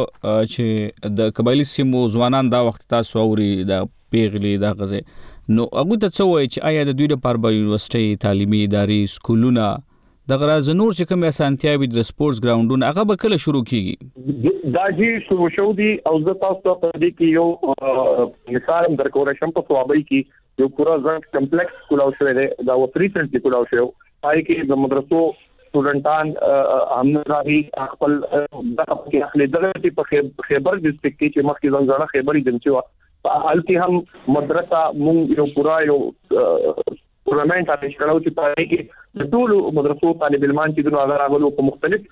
چې د قبایلی سیمو ځوانان دا وخت تاسو اوري د پیغلی د غزه نو هغه ته څه وایي چې آیا د دوی لپاره په یونیورسيټي تعلیمي ادارې سکولونه د غراز نور چې کوم اسانتیاوي د سپورتس ګراوندونو هغه به کله شروع کیږي دا جی شروع شو دي او زه تاسو ته دې کې یو مثال درکول شم په صوابۍ کې یو پورا ځان کمپلیکس کولاو شوی دی دا و ریسنټلی کولاو شو پای کې د مدرسو سټوډنټان همراهي خپل دغه کې اخلي دغه په خیبر ډیسټریکټ کې چې مخکې ځنځانه خیبري دنچو په حال کې هم مدرسه مونږ یو پورا یو ټورنمنت اټیچ کړو چې پای کې د ټول مدرسو طالب علمان چې دغه راغلو په مختلف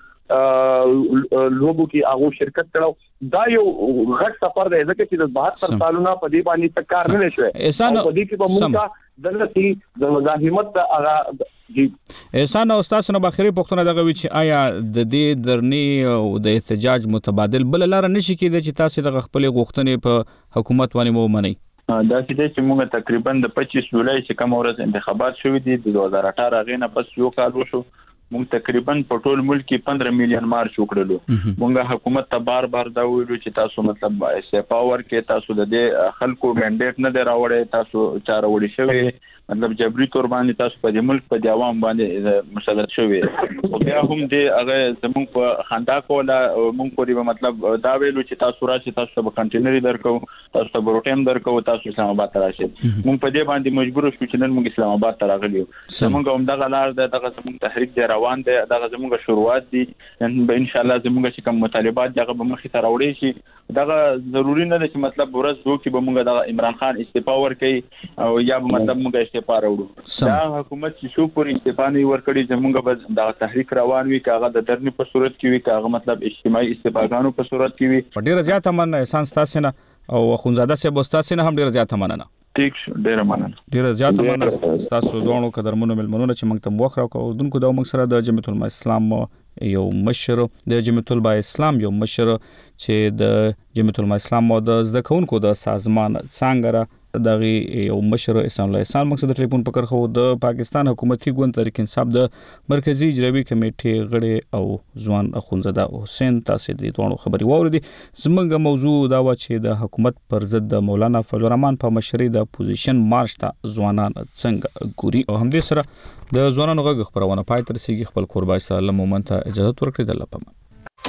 لوبو کې هغه شرکت کړو دا یو غټ سفر دی ځکه چې د بهتر سالونه په دې باندې تکار نه شوی په دې کې به موږ دلته د مزاحمت هغه جی احسان استاد نو باخري پښتنه دغه وی چې آیا د دې درنی او د احتجاج متبادل بل لار نشي کېدای چې تاسو د خپل غوښتنې په حکومت باندې مو منئ دا چې موږ تقریبا د پچیس جولای چې کوم ورځ انتخابات شوې دي د دوه هزار اټھارہ غینه پس یو کال وشو موږ تقریبا په ټول ملک کې پندرہ میلیون مارچ وکړلو موږ حکومت ته بار بار دا ویلو چې تاسو مطلب استعفاور کې تاسو د دې خلکو منډیټ نه دراوړې تاسو چاره وړي شوی مطلب جبري تور باندې تاسو په دې ملک په عوام باندې مسلط شوی او بیا هم دې هغه زموږ په خندا کوله موږ پوری مطلب دا ویلو چې تاسو راشي تاسو به کنټینری درکو تاسو به روټیم درکو تاسو اسلام آباد ته راشي موږ په دې باندې مجبور شو چې نن موږ اسلام آباد ته راغلیو موږ هم دغه لار دغه زموږ تحریک دی روان دی دغه زموږ شروعات دي ان شاء الله زموږ چې کوم مطالبات دغه به مخې ته راوړي شي دغه ضروری نه ده چې مطلب ورځ دوه کې به موږ دغه عمران خان استعفا ورکړي او یا مطلب موږ استعفا راوړو دا حکومت چې شو پر استعفا نه ورکړي زموږ به د تحریک روان وي کاغه د درنی په صورت کې وي کاغه مطلب اجتماعي استفاګانو په صورت کې وي ډیره زیاته مننه احسان تاسو نه او خونزاده سه بوستاسو نه هم ډیره زیاته مننه ټیک ډیره مننه ډیره زیاته مننه تاسو دوه قدرمنو ملمنونه چې موږ ته وخت راکو دونکو د موږ سره د جمعیت العلماء اسلام یو مشر د جمعیت العلماء اسلام یو مشر چې د جمعیت العلماء اسلام د زده کوونکو د سازمان څنګه دغه یو مشر احسان الله احسان مقصد ټلیفون پکړ خو د پاکستان حکومتي ګوند تحریک انصاف د مرکزی اجرایی کمیټې غړي او ځوان اخونزاده حسین تاسو دې دوه خبري ووردي زمونږ موضوع دا و چې د حکومت پر ضد د مولانا فضل الرحمن په مشرۍ د اپوزیشن مارچ ته ځوانان څنګه ګوري او هم دې سره د ځوانانو غږ خبرونه پای تر سیږي خپل قربای سره لمومنت اجازه ورکړي د لپاره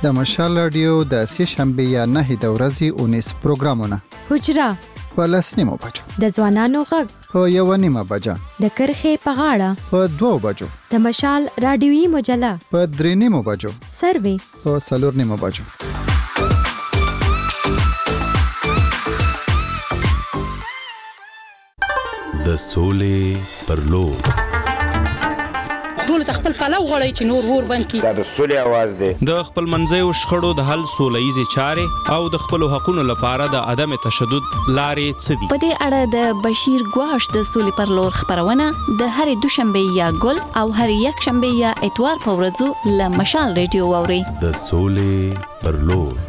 د مشال رادیو د سې شنبه یا نه د ورځې اونیس پروګرامونه حجرا په لسنیمو بجو د ځوانانو غږ په یو نیمه بجه د کرخې په غاړه په دوو بجو د مشال رادیوي مجله په درې نیمو بجو سروي په څلور نیمو بجو د سولې پر لور ټول خپل پلو غړی چې نور ور بند کی دا د سولې आवाज دی د خپل منځیو شخړو د حل سولېزي چارې او د خپل حقوقو لپاره د عدم تشدد لارې څه دي په دې اړه د بشیر ګواش د سولې پر لور خبرونه د هرې دوشنبه یا ګل او هر یک شنبه یا اتوار په ورځو له مشال ریډیو اوري د سولې پر لور